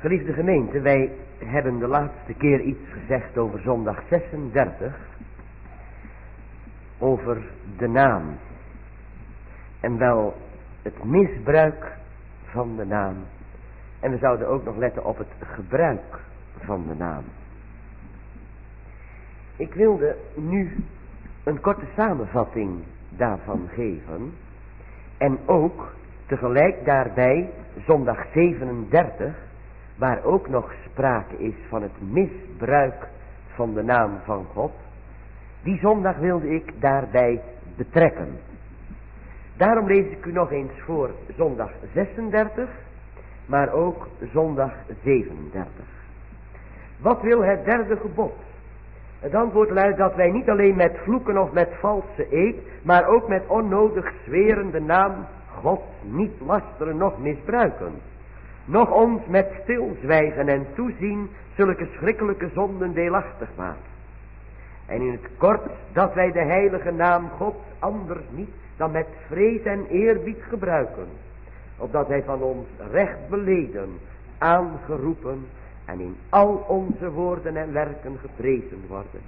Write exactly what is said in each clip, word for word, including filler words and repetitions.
Geliefde gemeente, wij hebben de laatste keer iets gezegd over zondag zesendertig. Over de naam. En wel het misbruik van de naam. En we zouden ook nog letten op het gebruik van de naam. Ik wilde nu een korte samenvatting daarvan geven. En ook tegelijk daarbij zondag zevenendertig, waar ook nog sprake is van het misbruik van de naam van God. Die zondag wilde ik daarbij betrekken. Daarom lees ik u nog eens voor zondag zesendertig, maar ook zondag zevenendertig. Wat wil het derde gebod? Het antwoord luidt dat wij niet alleen met vloeken of met valse eed, maar ook met onnodig zweren de naam God niet lasteren noch misbruiken. Nog ons met stilzwijgen en toezien zulke schrikkelijke zonden deelachtig maken. En in het kort dat wij de heilige naam God anders niet dan met vrees en eerbied gebruiken, opdat hij van ons recht beleden, aangeroepen en in al onze woorden en werken geprezen worden.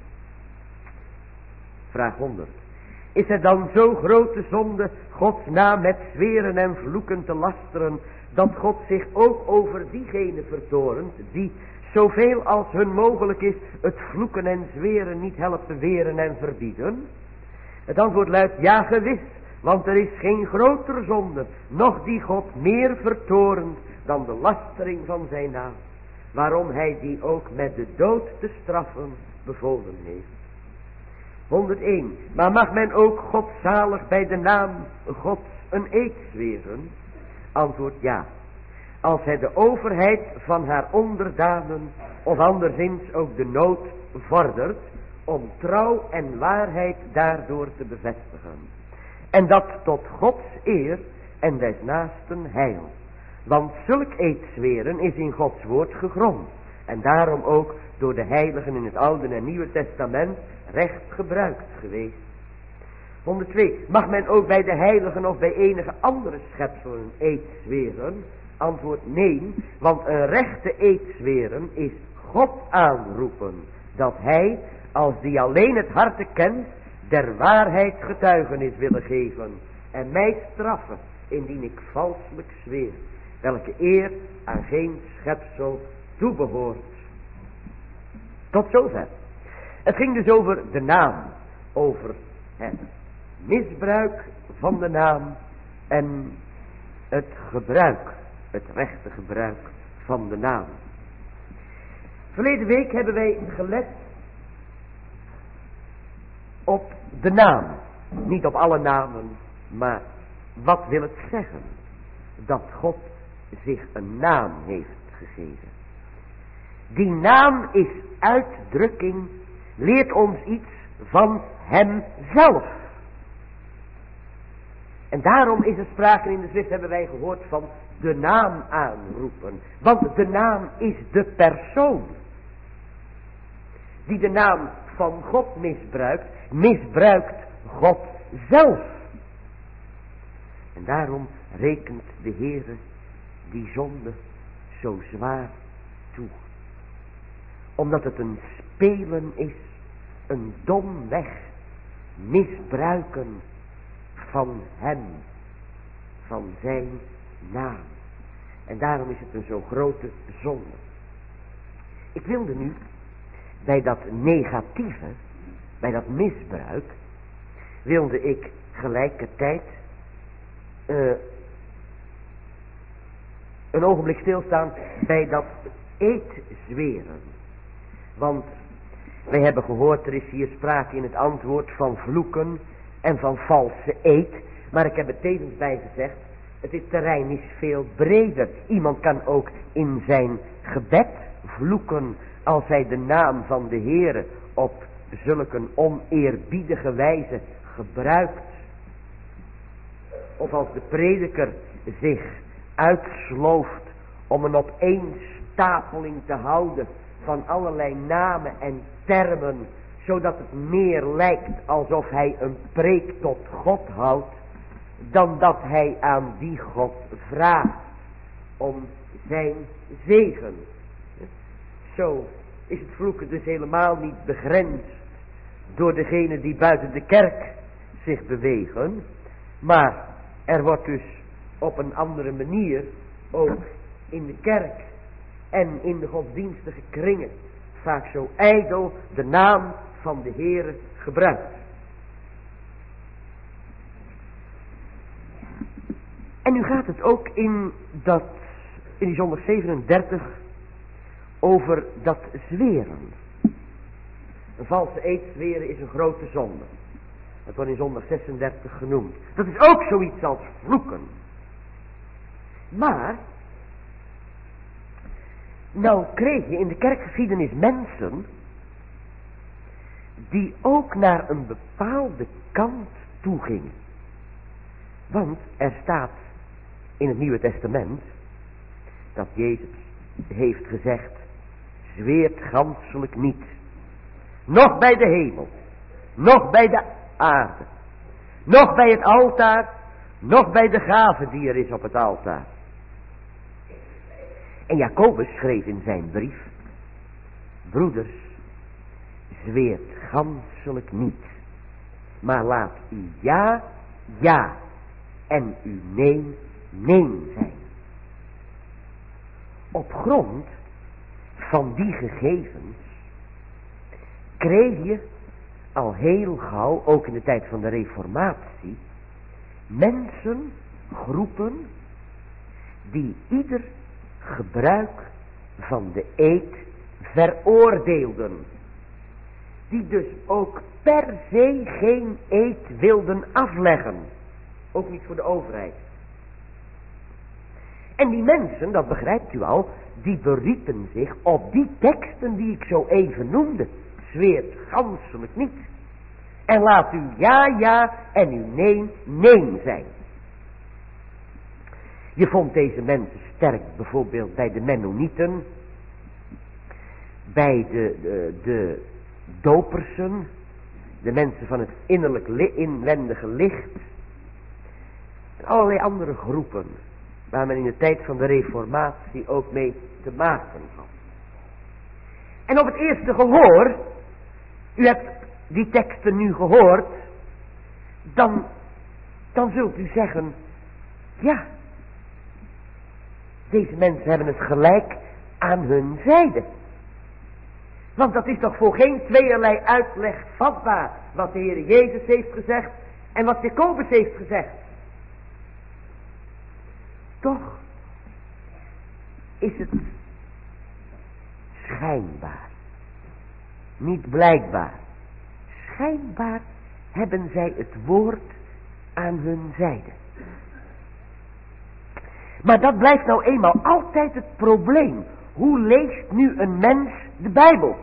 Vraag honderd. Is het dan zo grote zonde Gods naam met zweren en vloeken te lasteren, dat God zich ook over diegenen vertorent, die zoveel als hun mogelijk is het vloeken en zweren niet helpen weren en verbieden? Het antwoord luidt ja, gewis, want er is geen grotere zonde, noch die God meer vertorent dan de lastering van zijn naam, waarom hij die ook met de dood te straffen bevolen heeft. honderdéén. Maar mag men ook godzalig bij de naam Gods een eed zweren? Antwoord ja. Als hij de overheid van haar onderdanen of anderszins ook de nood vordert om trouw en waarheid daardoor te bevestigen. En dat tot Gods eer en des naasten heil. Want zulk eedzweren is in Gods woord gegrond. En daarom ook door de heiligen in het Oude en Nieuwe Testament recht gebruikt geweest. honderdtwee. Mag men ook bij de heiligen of bij enige andere schepselen eed zweren? Antwoord nee, want een rechte eed zweren is God aanroepen, dat hij, als die alleen het harte kent, der waarheid getuigenis willen geven en mij straffen, indien ik valselijk zweer, welke eer aan geen schepsel toebehoort. Tot zover. Het ging dus over de naam, over het misbruik van de naam en het gebruik, het rechte gebruik van de naam. Verleden week hebben wij gelet op de naam. Niet op alle namen, maar wat wil het zeggen? Dat God zich een naam heeft gegeven. Die naam is uitdrukking, leert ons iets van hemzelf. En daarom is er sprake in de schrift, hebben wij gehoord, van de naam aanroepen. Want de naam is de persoon. Die de naam van God misbruikt, misbruikt God zelf. En daarom rekent de Heere die zonde zo zwaar toe. Omdat het een spelen is, een domweg misbruiken van hem, van zijn naam. En daarom is het een zo grote zonde. Ik wilde nu bij dat negatieve, bij dat misbruik, wilde ik gelijkertijd uh, een ogenblik stilstaan bij dat eedzweren. Want wij hebben gehoord, er is hier sprake in het antwoord van vloeken en van valse eed. Maar ik heb er tevens bij gezegd, het terrein is veel breder. Iemand kan ook in zijn gebed vloeken als hij de naam van de Heere op zulke oneerbiedige wijze gebruikt. Of als de prediker zich uitslooft om een opeenstapeling te houden van allerlei namen en termen, zodat het meer lijkt alsof hij een preek tot God houdt, dan dat hij aan die God vraagt om zijn zegen. Zo is het vloeken dus helemaal niet begrensd door degenen die buiten de kerk zich bewegen. Maar er wordt dus op een andere manier ook in de kerk en in de godsdienstige kringen vaak zo ijdel de naam van de Heere gebruikt. En nu gaat het ook in, dat, in die zondag zevenendertig over dat zweren. Een valse eed zweren is een grote zonde. Dat wordt in zondag zesendertig genoemd. Dat is ook zoiets als vloeken. Maar, nou kreeg je in de kerkgeschiedenis mensen die ook naar een bepaalde kant toe gingen. Want er staat in het Nieuwe Testament dat Jezus heeft gezegd: zweert ganselijk niet, nog bij de hemel, nog bij de aarde, nog bij het altaar, nog bij de gave die er is op het altaar. En Jacobus schreef in zijn brief: broeders, zweert ganselijk niet, maar laat u ja, ja en uw nee, nee zijn. Op grond van die gegevens kreeg je al heel gauw, ook in de tijd van de Reformatie, mensen, groepen, die ieder gebruik van de eed veroordeelden. Die dus ook per se geen eed wilden afleggen. Ook niet voor de overheid. En die mensen, dat begrijpt u al, die beriepen zich op die teksten die ik zo even noemde. Zweert ganselijk niet. En laat u ja, ja en uw nee, nee zijn. Je vond deze mensen sterk bijvoorbeeld bij de Mennonieten, bij de, de, de dopersen, de mensen van het innerlijk li- inwendige licht, en allerlei andere groepen waar men in de tijd van de Reformatie ook mee te maken had. En op het eerste gehoor, u hebt die teksten nu gehoord, dan, dan zult u zeggen, ja, deze mensen hebben het gelijk aan hun zijde. Want dat is toch voor geen tweeërlei uitleg vatbaar wat de Heer Jezus heeft gezegd en wat Jacobus heeft gezegd. Toch is het schijnbaar, niet blijkbaar. Schijnbaar hebben zij het woord aan hun zijde. Maar dat blijft nou eenmaal altijd het probleem. Hoe leest nu een mens de Bijbel?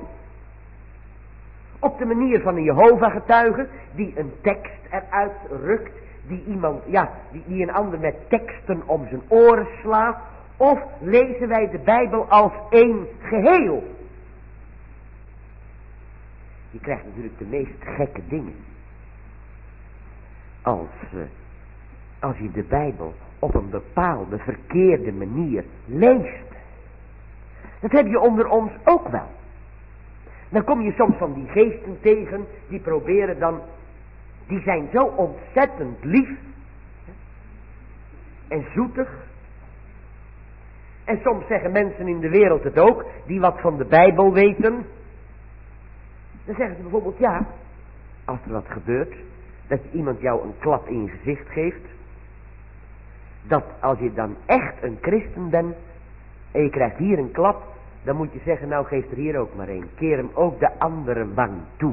Op de manier van een Jehovah-getuige die een tekst eruit rukt, die iemand, ja, die, die een ander met teksten om zijn oren slaat, of lezen wij de Bijbel als één geheel? Je krijgt natuurlijk de meest gekke dingen. Als, uh, als je de Bijbel op een bepaalde verkeerde manier leest. Dat heb je onder ons ook wel. Dan kom je soms van die geesten tegen, die proberen dan, die zijn zo ontzettend lief en zoetig. En soms zeggen mensen in de wereld het ook, die wat van de Bijbel weten. Dan zeggen ze bijvoorbeeld, ja, als er wat gebeurt, dat je iemand jou een klap in je gezicht geeft, dat als je dan echt een christen bent en je krijgt hier een klap, dan moet je zeggen, nou geef er hier ook maar een. Keer hem ook de andere wang toe.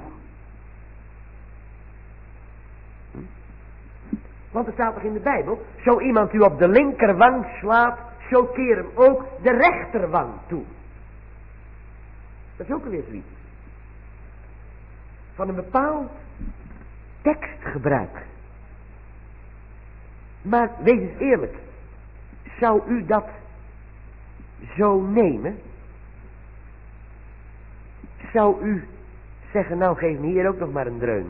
Hm? Want er staat toch in de Bijbel, zo iemand u op de linkerwang slaat, zo keer hem ook de rechterwang toe. Dat is ook alweer zoiets. Van een bepaald tekstgebruik. Maar wees eens eerlijk. Zou u dat zo nemen? Zou u zeggen, nou geef me hier ook nog maar een dreun?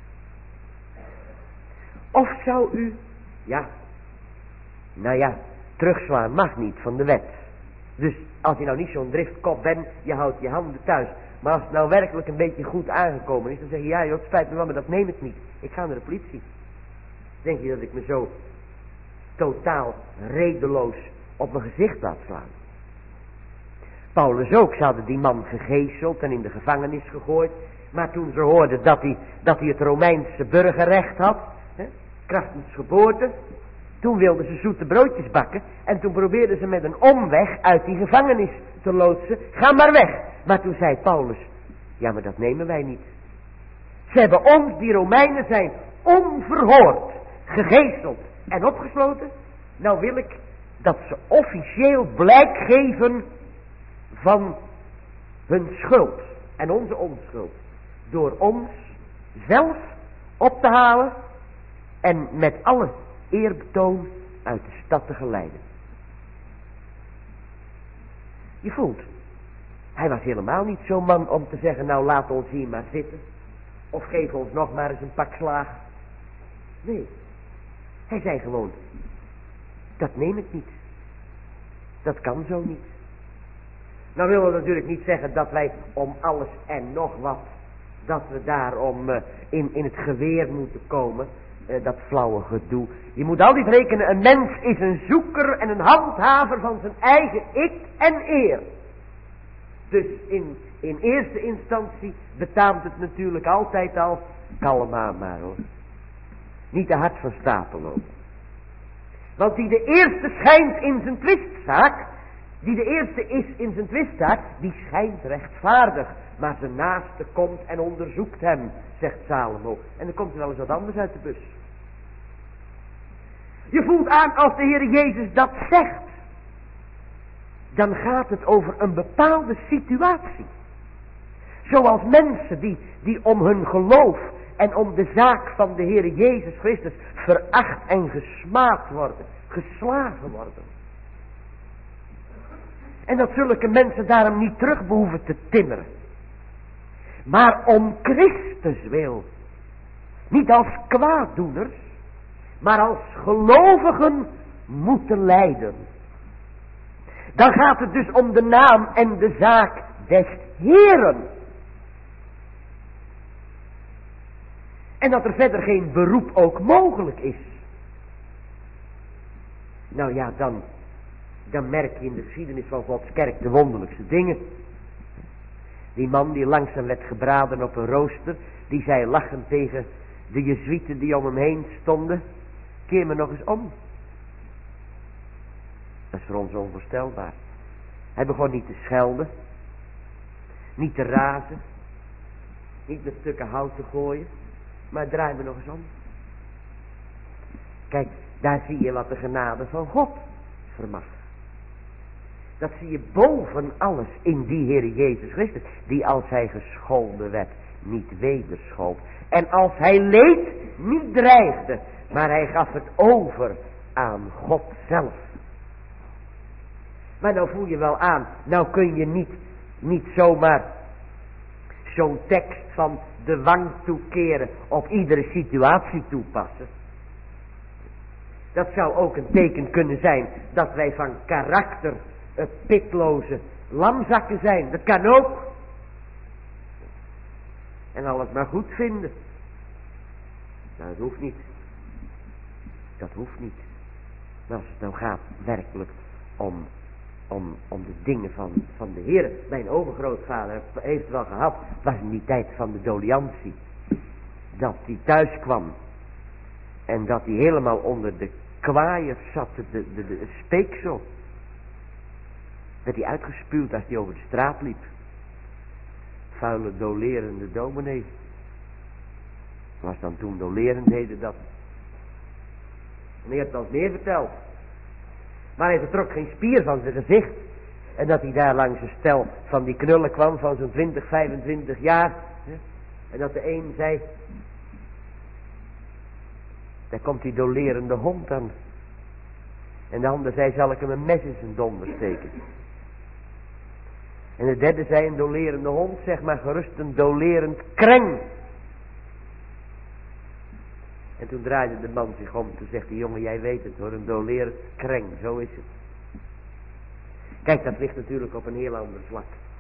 Of zou u, ja, nou ja, Terugslaan mag niet van de wet. Dus als je nou niet zo'n driftkop bent, je houdt je handen thuis. Maar als het nou werkelijk een beetje goed aangekomen is, dan zeg je, ja joh, het spijt me wel, maar dat neem ik niet. Ik ga naar de politie. Denk je dat ik me zo totaal redeloos op mijn gezicht laat slaan? Paulus ook, ze hadden die man gegezeld en in de gevangenis gegooid. Maar toen ze hoorden dat hij, dat hij het Romeinse burgerrecht had, hè, krachtens geboorte, toen wilden ze zoete broodjes bakken. En toen probeerden ze met een omweg uit die gevangenis te loodsen. Ga maar weg. Maar toen zei Paulus, ja maar dat nemen wij niet. Ze hebben ons, die Romeinen zijn, onverhoord gegezeld en opgesloten. Nou wil ik dat ze officieel blijk geven van hun schuld en onze onschuld. Door ons zelf op te halen en met alle eerbetoon uit de stad te geleiden. Je voelt, hij was helemaal niet zo'n man om te zeggen, nou laat ons hier maar zitten. Of geef ons nog maar eens een pak slaag. Nee, hij zei gewoon, dat neem ik niet. Dat kan zo niet. Nou willen we natuurlijk niet zeggen dat wij om alles en nog wat, dat we daarom uh, in, in het geweer moeten komen. Uh, dat flauwe gedoe. Je moet altijd rekenen, een mens is een zoeker en een handhaver van zijn eigen ik en eer. Dus in, in eerste instantie betaamt het natuurlijk altijd al, kalm aan maar hoor. Niet te hard van stapel lopen. Want die de eerste schijnt in zijn twistzaak, die de eerste is in zijn twistzaak, die schijnt rechtvaardig. Maar zijn naaste komt en onderzoekt hem, zegt Salomo. En dan komt er wel eens wat anders uit de bus. Je voelt aan als de Heer Jezus dat zegt, dan gaat het over een bepaalde situatie. Zoals mensen die, die om hun geloof en om de zaak van de Heer Jezus Christus veracht en gesmaad worden, geslagen worden. En dat zulke mensen daarom niet terug behoeven te timmeren. Maar om Christus wil. Niet als kwaaddoeners, maar als gelovigen moeten lijden. Dan gaat het dus om de naam en de zaak des Heeren. En dat er verder geen beroep ook mogelijk is. Nou ja, dan, dan merk je in de geschiedenis van Gods kerk de wonderlijkste dingen. Die man die langzaam werd gebraden op een rooster, die zei lachend tegen de jezuïeten die om hem heen stonden, keer me nog eens om. Dat is voor ons onvoorstelbaar. Hij begon niet te schelden, niet te razen, niet met stukken hout te gooien, maar draai me nog eens om. Kijk, daar zie je wat de genade van God vermag. Dat zie je boven alles in die Heer Jezus Christus, die als hij gescholden werd, niet wederschold. En als hij leed, niet dreigde, maar hij gaf het over aan God zelf. Maar nou voel je wel aan, nou kun je niet, niet zomaar zo'n tekst van de wang toekeren op iedere situatie toepassen. Dat zou ook een teken kunnen zijn dat wij van karakter uh, pitloze lamzakken zijn. Dat kan ook. En alles maar goed vinden. Nou, dat hoeft niet. Dat hoeft niet. Maar als het nou gaat werkelijk om, om, om de dingen van, van de Heer. Mijn overgrootvader heeft het wel gehad. Het was in die tijd van de doliantie. Dat hij thuis kwam. En dat hij helemaal onder de kwaaiers zat. De, de, de, de speeksel. Werd hij uitgespuwd als hij over de straat liep. Vuile dolerende dominee. Was dan toen dolerend, heette dat. En hij heeft het al meer verteld. Maar hij vertrok geen spier van zijn gezicht. En dat hij daar langs een stel van die knullen kwam van zo'n twintig, vijfentwintig jaar. En dat de een zei, daar komt die dolerende hond aan. En de ander zei, zal ik hem een mes in zijn donder steken. En de derde zei, een dolerende hond, zeg maar gerust een dolerend kreng. En toen draaide de man zich om. Toen zegt de jongen, jij weet het hoor, een doleer kreng, zo is het. Kijk, dat ligt natuurlijk op een heel ander vlak.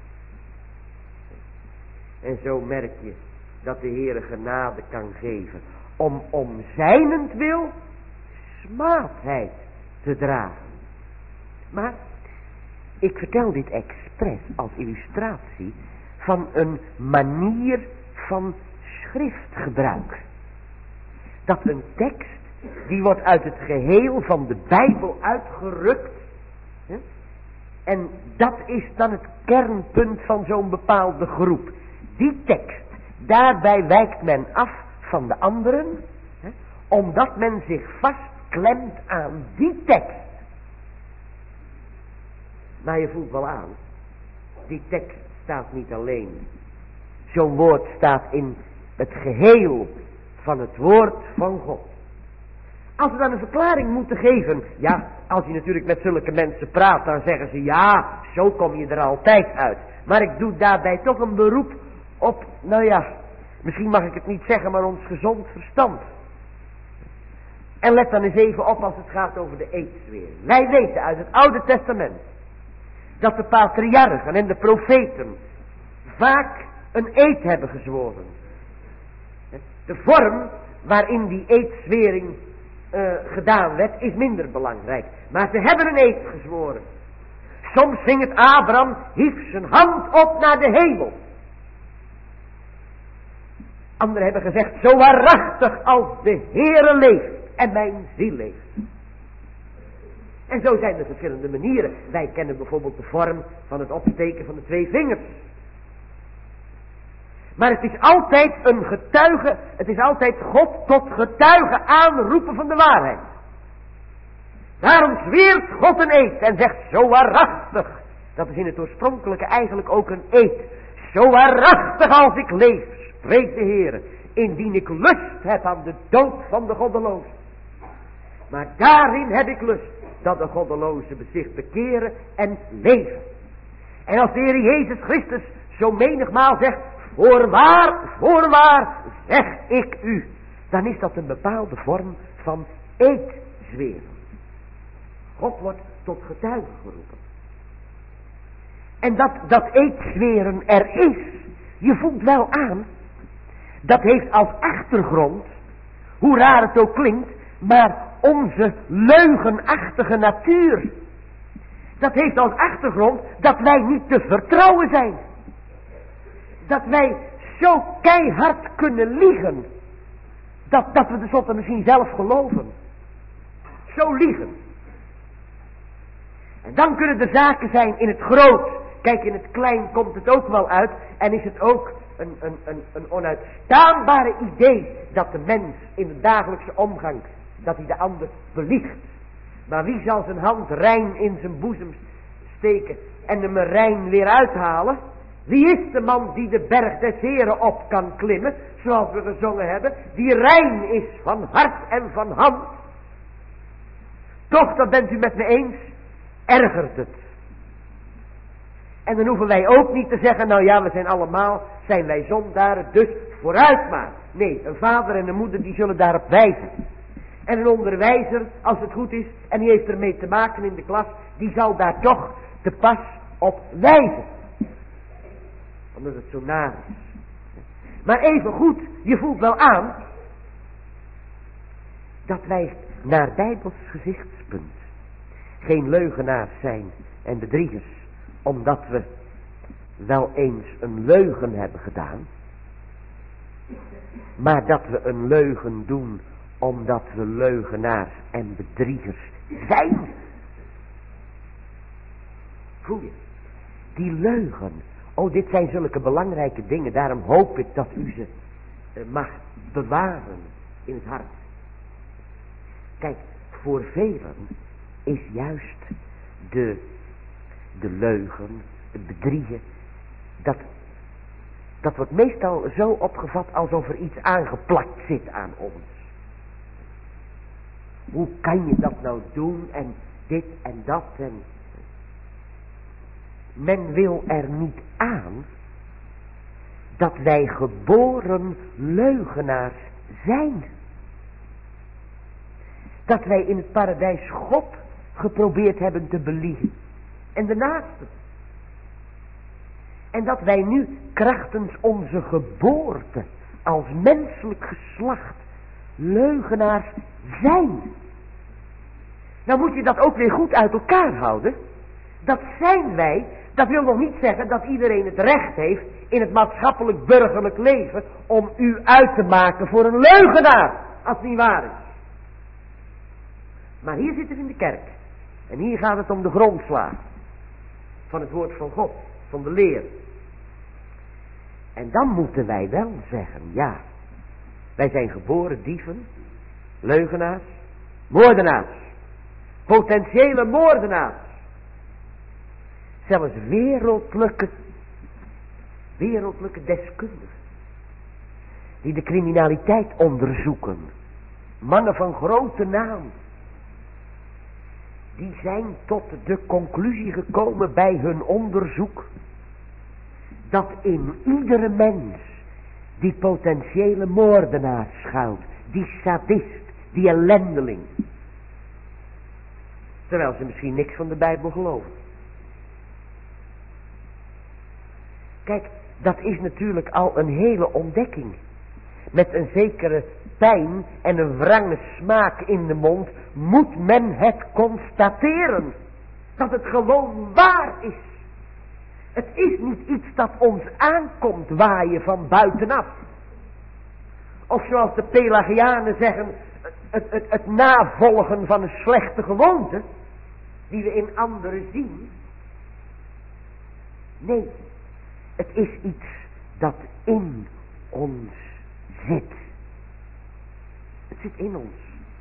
En zo merk je dat de Heere genade kan geven. Om om zijnentwil smaadheid te dragen. Maar ik vertel dit expres als illustratie van een manier van schriftgebruik. Dat een tekst, die wordt uit het geheel van de Bijbel uitgerukt. Hè? En dat is dan het kernpunt van zo'n bepaalde groep. Die tekst, daarbij wijkt men af van de anderen. Hè? Omdat men zich vastklemt aan die tekst. Maar je voelt wel aan, die tekst staat niet alleen. Zo'n woord staat in het geheel van het woord van God. Als we dan een verklaring moeten geven, ja, als je natuurlijk met zulke mensen praat, dan zeggen ze ja, zo kom je er altijd uit. Maar ik doe daarbij toch een beroep op, nou ja, misschien mag ik het niet zeggen, maar ons gezond verstand. En let dan eens even op als het gaat over de eedswering. Wij weten uit het Oude Testament dat de patriarchen en de profeten vaak een eed hebben gezworen. De vorm waarin die eedzwering uh, gedaan werd is minder belangrijk. Maar ze hebben een eed gezworen. Soms ging het Abraham, hief zijn hand op naar de hemel. Anderen hebben gezegd, zo waarachtig als de Heere leeft en mijn ziel leeft. En zo zijn er verschillende manieren. Wij kennen bijvoorbeeld de vorm van het opsteken van de twee vingers. Maar het is altijd een getuige, het is altijd God tot getuige aanroepen van de waarheid. Daarom zweert God een eed en zegt zo waarachtig. Dat is in het oorspronkelijke eigenlijk ook een eed. Zo waarachtig als ik leef, spreekt de Heer, indien ik lust heb aan de dood van de goddelozen. Maar daarin heb ik lust dat de goddelozen zich bekeren en leven. En als de Heer Jezus Christus zo menigmaal zegt, voorwaar, voorwaar, zeg ik u, dan is dat een bepaalde vorm van eedzweren. God wordt tot getuige geroepen. En dat, dat eedzweren er is, je voelt wel aan, dat heeft als achtergrond, hoe raar het ook klinkt, maar onze leugenachtige natuur. Dat heeft als achtergrond dat wij niet te vertrouwen zijn. Dat wij zo keihard kunnen liegen. Dat, dat we tenslotte misschien zelf geloven. Zo liegen. En dan kunnen er zaken zijn in het groot. Kijk, in het klein komt het ook wel uit. En is het ook een, een, een, een onuitstaanbare idee dat de mens in de dagelijkse omgang, dat hij de ander beliegt. Maar wie zal zijn hand rein in zijn boezem steken en hem er rein weer uithalen? Wie is de man die de berg des Heren op kan klimmen, zoals we gezongen hebben, die rein is van hart en van hand? Toch, dat bent u met me eens, ergert het. En dan hoeven wij ook niet te zeggen, nou ja, we zijn allemaal, zijn wij zondaren, dus vooruit maar. Nee, een vader en een moeder die zullen daarop wijzen. En een onderwijzer, als het goed is, en die heeft ermee te maken in de klas, die zal daar toch te pas op wijzen. Omdat het zo naar is. Maar even goed, je voelt wel aan, dat wij naar Bijbels gezichtspunt geen leugenaars zijn en bedriegers, omdat we wel eens een leugen hebben gedaan, maar dat we een leugen doen omdat we leugenaars en bedriegers zijn. Voel je? Die leugen. Oh, dit zijn zulke belangrijke dingen. Daarom hoop ik dat u ze uh, mag bewaren in het hart. Kijk, voor velen is juist de, de leugen, het bedriegen, dat, dat wordt meestal zo opgevat alsof er iets aangeplakt zit aan ons. Hoe kan je dat nou doen en dit en dat en... Men wil er niet aan dat wij geboren leugenaars zijn. Dat wij in het paradijs God geprobeerd hebben te beliegen. En de naaste. En dat wij nu krachtens onze geboorte als menselijk geslacht leugenaars zijn. Nou moet je dat ook weer goed uit elkaar houden. Dat zijn wij, dat wil nog niet zeggen dat iedereen het recht heeft in het maatschappelijk burgerlijk leven om u uit te maken voor een leugenaar, als het niet waar is. Maar hier zitten we in de kerk. En hier gaat het om de grondslag van het woord van God, van de leer. En dan moeten wij wel zeggen, ja, wij zijn geboren dieven, leugenaars, moordenaars, potentiële moordenaars. Zelfs wereldlijke, wereldlijke deskundigen, die de criminaliteit onderzoeken, mannen van grote naam, die zijn tot de conclusie gekomen bij hun onderzoek dat in iedere mens die potentiële moordenaar schuilt, die sadist, die ellendeling. Terwijl ze misschien niks van de Bijbel geloven. Kijk, dat is natuurlijk al een hele ontdekking. Met een zekere pijn en een wrange smaak in de mond moet men het constateren. Dat het gewoon waar is. Het is niet iets dat ons aankomt waaien van buitenaf. Of zoals de Pelagianen zeggen, het, het, het navolgen van een slechte gewoonte, die we in anderen zien. Nee, het is iets dat in ons zit. Het zit in ons.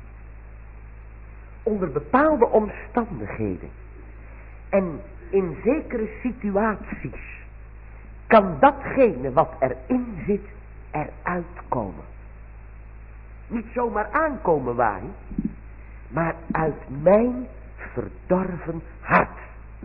Onder bepaalde omstandigheden en in zekere situaties kan datgene wat erin zit eruit komen. Niet zomaar aankomen waaien, maar uit mijn verdorven hart.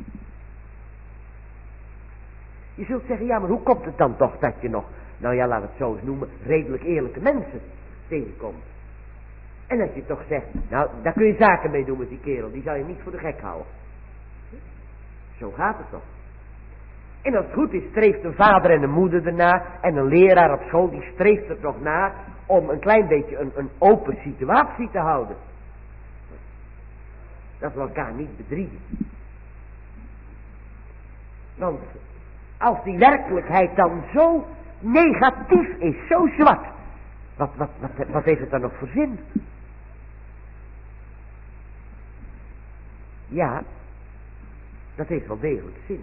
Je zult zeggen, ja, maar hoe komt het dan toch dat je nog, nou ja, laat het zo eens noemen, redelijk eerlijke mensen tegenkomt. En dat je toch zegt, nou, daar kun je zaken mee doen met die kerel, die zou je niet voor de gek houden. Zo gaat het toch. En als het goed is, streeft een vader en een moeder ernaar, en een leraar op school, die streeft er toch naar om een klein beetje een, een open situatie te houden. Dat we elkaar niet bedriegen. Want als die werkelijkheid dan zo negatief is, zo zwart, wat, wat, wat, wat heeft het dan nog voor zin? Ja, dat heeft wel degelijk zin.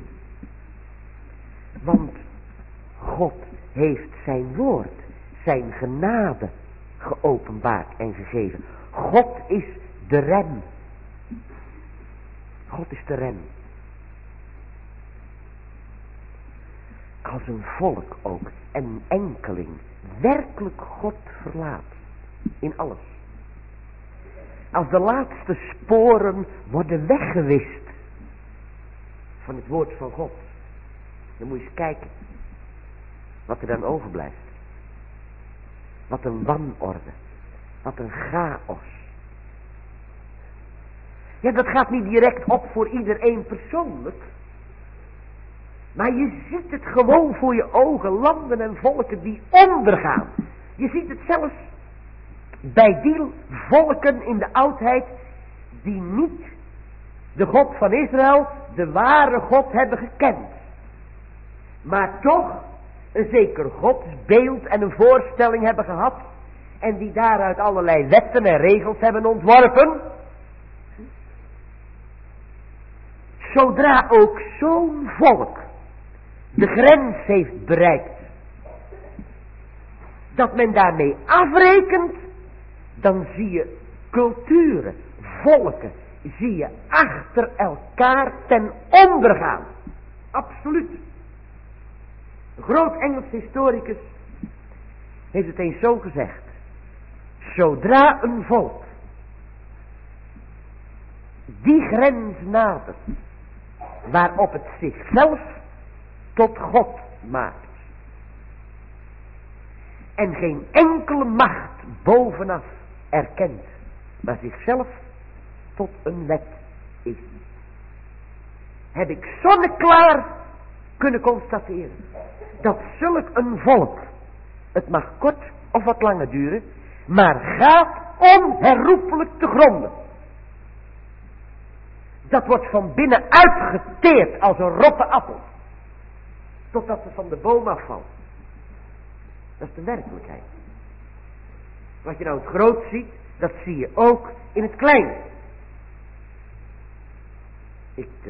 Want God heeft zijn woord, zijn genade geopenbaard en gegeven. God is de rem. God is de rem. Als een volk ook, en een enkeling, werkelijk God verlaat. In alles. Als de laatste sporen worden weggewist van het woord van God, dan moet je eens kijken wat er dan overblijft. Wat een wanorde. Wat een chaos. Ja, dat gaat niet direct op voor iedereen persoonlijk. Maar je ziet het gewoon voor je ogen. Landen en volken die ondergaan. Je ziet het zelfs bij die volken in de oudheid die niet de God van Israël, de ware God, hebben gekend. Maar toch een zeker godsbeeld en een voorstelling hebben gehad. En die daaruit allerlei wetten en regels hebben ontworpen. Zodra ook zo'n volk de grens heeft bereikt, dat men daarmee afrekent, dan zie je culturen, volken, zie je achter elkaar ten onder gaan. Absoluut. Een groot Engels historicus heeft het eens zo gezegd. Zodra een volk die grens nadert, waarop het zichzelf tot God maakt, en geen enkele macht bovenaf erkent, maar zichzelf tot een wet is. Heb ik zonneklaar kunnen constateren dat zulk een volk, het mag kort of wat langer duren, maar gaat onherroepelijk te gronden. Dat wordt van binnen uitgeteerd als een rotte appel, totdat ze van de boom afvalt. Dat is de werkelijkheid. Wat je nou het groot ziet, dat zie je ook in het kleine. Ik, uh,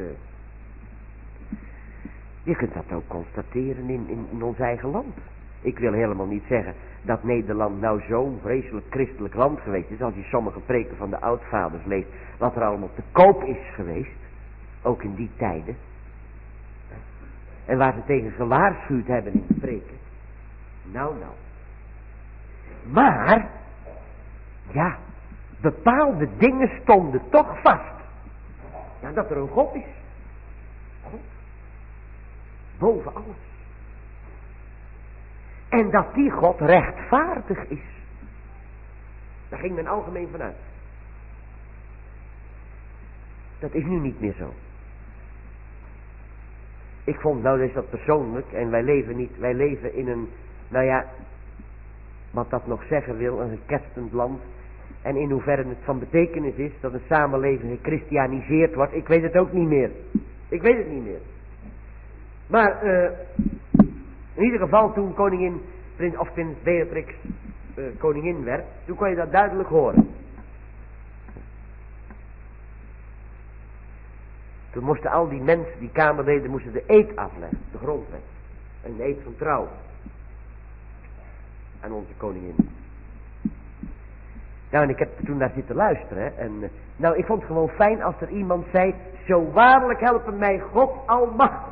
je kunt dat ook constateren in, in, in ons eigen land. Ik wil helemaal niet zeggen dat Nederland nou zo'n vreselijk christelijk land geweest is. Als je sommige preken van de oudvaders leest, wat er allemaal te koop is geweest. Ook in die tijden. En waar ze tegen gewaarschuwd hebben in de preken. Nou, nou. Maar, ja, bepaalde dingen stonden toch vast. Ja, dat er een God is. God. Boven alles. En dat die God rechtvaardig is. Daar ging men algemeen vanuit. Dat is nu niet meer zo. Ik vond, nou is dat persoonlijk, en wij leven niet, wij leven in een, nou ja, wat dat nog zeggen wil, een gekerstend land. En in hoeverre het van betekenis is dat een samenleving gechristianiseerd wordt, ik weet het ook niet meer. Ik weet het niet meer. Maar uh, in ieder geval toen koningin, prins, of prins Beatrix uh, koningin werd, toen kon je dat duidelijk horen. Toen moesten al die mensen, die kamerleden, moesten de eed afleggen, de grondwet. Een eed van trouw aan onze koningin. Nou, en ik heb toen naar zitten luisteren. Hè, en, uh, nou, ik vond het gewoon fijn als er iemand zei, zo waarlijk helpen mij God almachtig.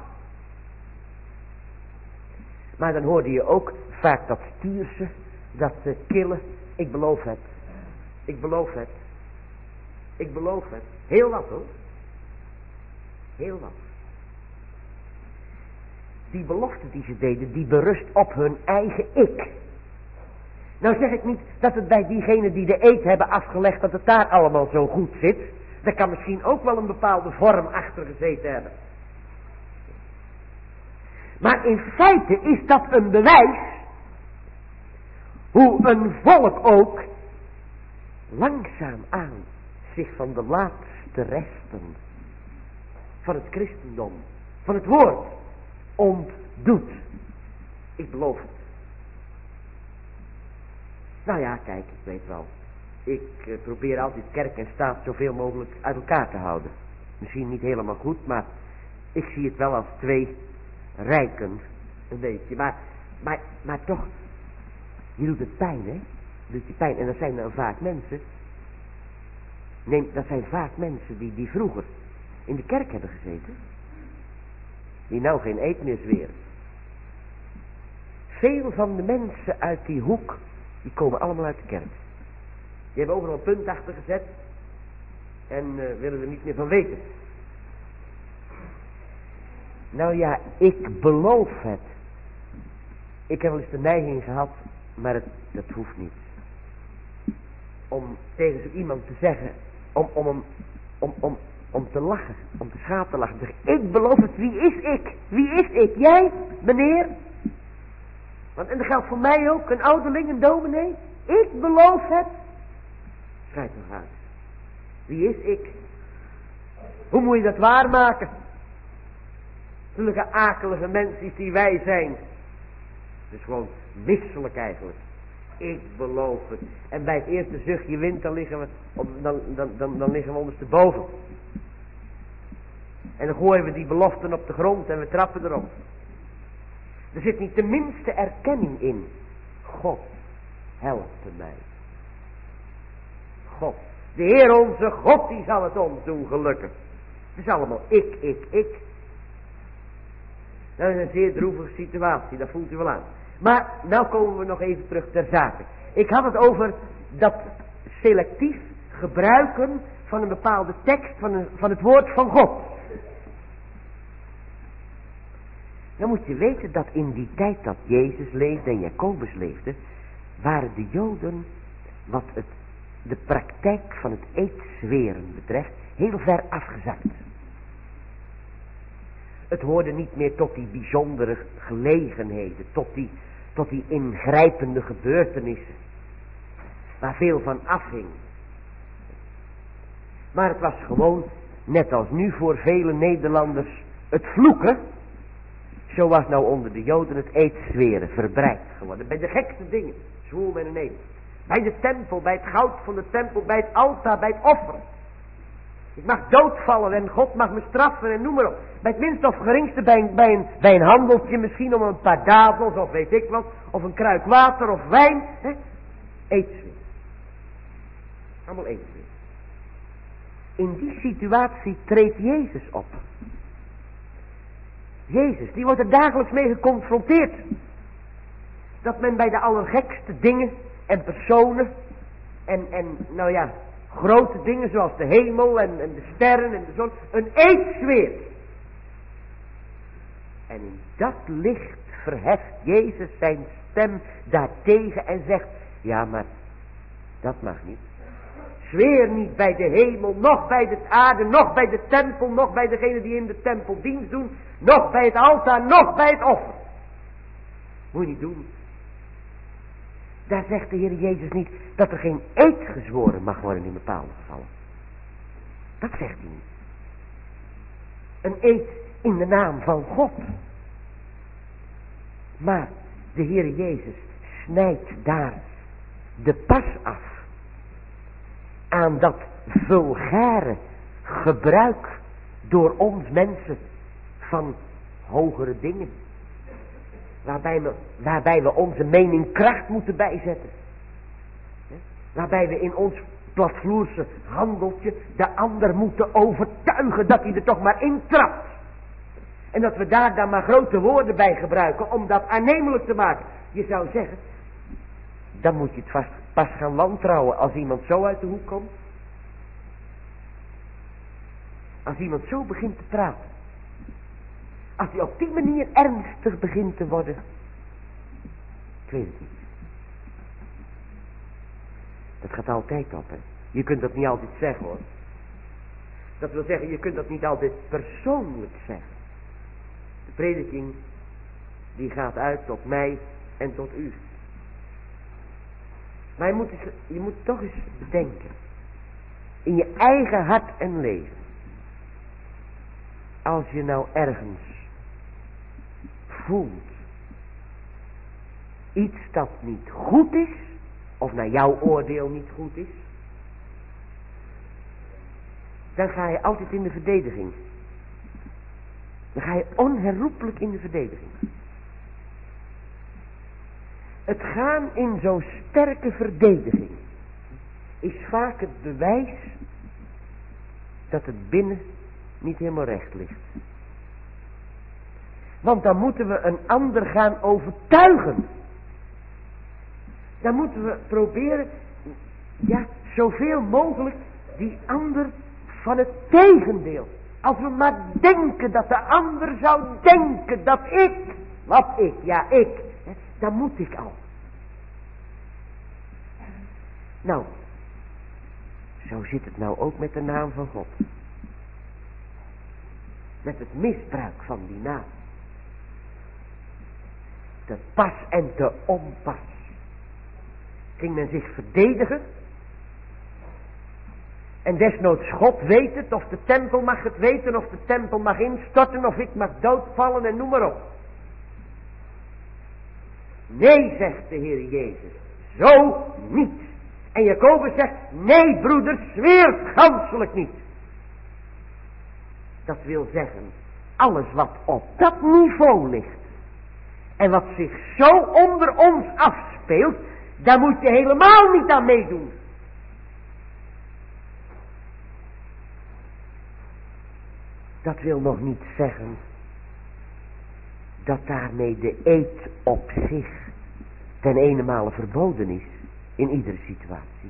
Maar dan hoorde je ook vaak dat stuurse, dat uh, kille, ik beloof het. Ik beloof het. Ik beloof het. Heel wat hoor. Heel wat. Die belofte die ze deden, die berust op hun eigen ik. Nou zeg ik niet dat het bij diegenen die de eed hebben afgelegd, dat het daar allemaal zo goed zit. Daar kan misschien ook wel een bepaalde vorm achter gezeten hebben. Maar in feite is dat een bewijs hoe een volk ook langzaamaan zich van de laatste resten van het christendom, van het woord, ontdoet. Ik beloof het. Nou ja, kijk, ik weet wel. Ik uh, probeer altijd kerk en staat zoveel mogelijk uit elkaar te houden. Misschien niet helemaal goed, maar ik zie het wel als twee rijken, een beetje. Maar, maar, maar toch, je doet het pijn, hè? Je doet je pijn. En dat zijn dan vaak mensen, neem, dat zijn vaak mensen die, die vroeger in de kerk hebben gezeten. Die nou geen eed meer zweren. Veel van de mensen uit die hoek, die komen allemaal uit de kerk. Die hebben overal een punt achter gezet. En uh, willen er niet meer van weten. Nou ja, ik beloof het. Ik heb wel eens de neiging gehad, maar het, dat hoeft niet. Om tegen zo iemand te zeggen, om, om, om, om, om, om te lachen, om te schaap te lachen. Te zeggen, ik beloof het, wie is ik? Wie is ik? Jij, meneer? Want en dat geldt voor mij ook, een ouderling, een dominee. Ik beloof het. Schrijf nog uit. Wie is ik? Hoe moet je dat waarmaken? Zulke akelige mensen die wij zijn. Het is gewoon misselijk eigenlijk. Ik beloof het. En bij het eerste zuchtje wind, dan liggen we, op, dan, dan, dan, dan liggen we ondersteboven. En dan gooien we die beloften op de grond en we trappen erop. Er zit niet de minste erkenning in. God, help mij. God. De Heer onze God, die zal het ons doen gelukkig. Het is allemaal ik, ik, ik. Dat is een zeer droevige situatie, dat voelt u wel aan. Maar, nou komen we nog even terug ter zake. Ik had het over dat selectief gebruiken van een bepaalde tekst van, een, van het woord van God. Dan moet je weten dat in die tijd dat Jezus leefde en Jacobus leefde, waren de Joden wat het de praktijk van het eetzweren betreft heel ver afgezakt. Het hoorde niet meer tot die bijzondere gelegenheden, tot die, tot die ingrijpende gebeurtenissen, waar veel van afhing. Maar het was gewoon, net als nu voor vele Nederlanders, het vloeken. Zo was nou onder de Joden het eetzweren verbreid geworden. Bij de gekste dingen, zwoer men een eed. Bij de tempel, bij het goud van de tempel, bij het altaar, bij het offer. Ik mag doodvallen en God mag me straffen en noem maar op. Bij het minste of geringste, bij een, bij een, bij een handeltje misschien om een paar dadels of weet ik wat. Of een kruik water of wijn. Hè? Eetzweren. Allemaal eetzweren. In die situatie treedt Jezus op. Jezus, die wordt er dagelijks mee geconfronteerd. Dat men bij de allergekste dingen en personen en, en nou ja, grote dingen zoals de hemel en, en de sterren en de zon, een eed zweert. En in dat licht verheft Jezus zijn stem daartegen en zegt, ja maar dat mag niet. Zweer niet bij de hemel, nog bij de aarde, nog bij de tempel, nog bij degene die in de tempel dienst doen, nog bij het altaar, nog bij het offer. Moet je niet doen. Daar zegt de Heer Jezus niet dat er geen eed gezworen mag worden in bepaalde gevallen. Dat zegt hij niet. Een eed in de naam van God. Maar de Heer Jezus snijdt daar de pas af aan dat vulgaire gebruik door ons mensen van hogere dingen. Waarbij we, waarbij we onze mening kracht moeten bijzetten. Waarbij we in ons platvloerse handeltje de ander moeten overtuigen dat hij er toch maar in trapt. En dat we daar dan maar grote woorden bij gebruiken om dat aannemelijk te maken. Je zou zeggen, dan moet je het vast pas gaan wantrouwen als iemand zo uit de hoek komt. Als iemand zo begint te praten. Als hij op die manier ernstig begint te worden. Ik weet het niet. Dat gaat altijd op, hè. Je kunt dat niet altijd zeggen, hoor. Dat wil zeggen, je kunt dat niet altijd persoonlijk zeggen. De prediking, die gaat uit tot mij en tot u. Maar je moet, eens, je moet toch eens bedenken. In je eigen hart en leven. Als je nou ergens voelt iets dat niet goed is, of naar jouw oordeel niet goed is, dan ga je altijd in de verdediging. Dan ga je onherroepelijk in de verdediging. Het gaan in zo'n sterke verdediging is vaak het bewijs dat het binnen niet helemaal recht ligt. Want dan moeten we een ander gaan overtuigen. Dan moeten we proberen, ja, zoveel mogelijk die ander van het tegendeel. Als we maar denken dat de ander zou denken dat ik, wat ik, ja ik, hè, dan moet ik al. Nou, zo zit het nou ook met de naam van God. Met het misbruik van die naam. Te pas en te onpas. Ging men zich verdedigen. En desnoods God weet het, of de tempel mag het weten, of de tempel mag instorten, of ik mag doodvallen en noem maar op. Nee, zegt de Heer Jezus, zo niet. En Jacobus zegt, nee broeders, zweer ganselijk niet. Dat wil zeggen, alles wat op dat niveau ligt, en wat zich zo onder ons afspeelt, daar moet je helemaal niet aan meedoen. Dat wil nog niet zeggen dat daarmee de eed op zich ten enenmale verboden is in iedere situatie.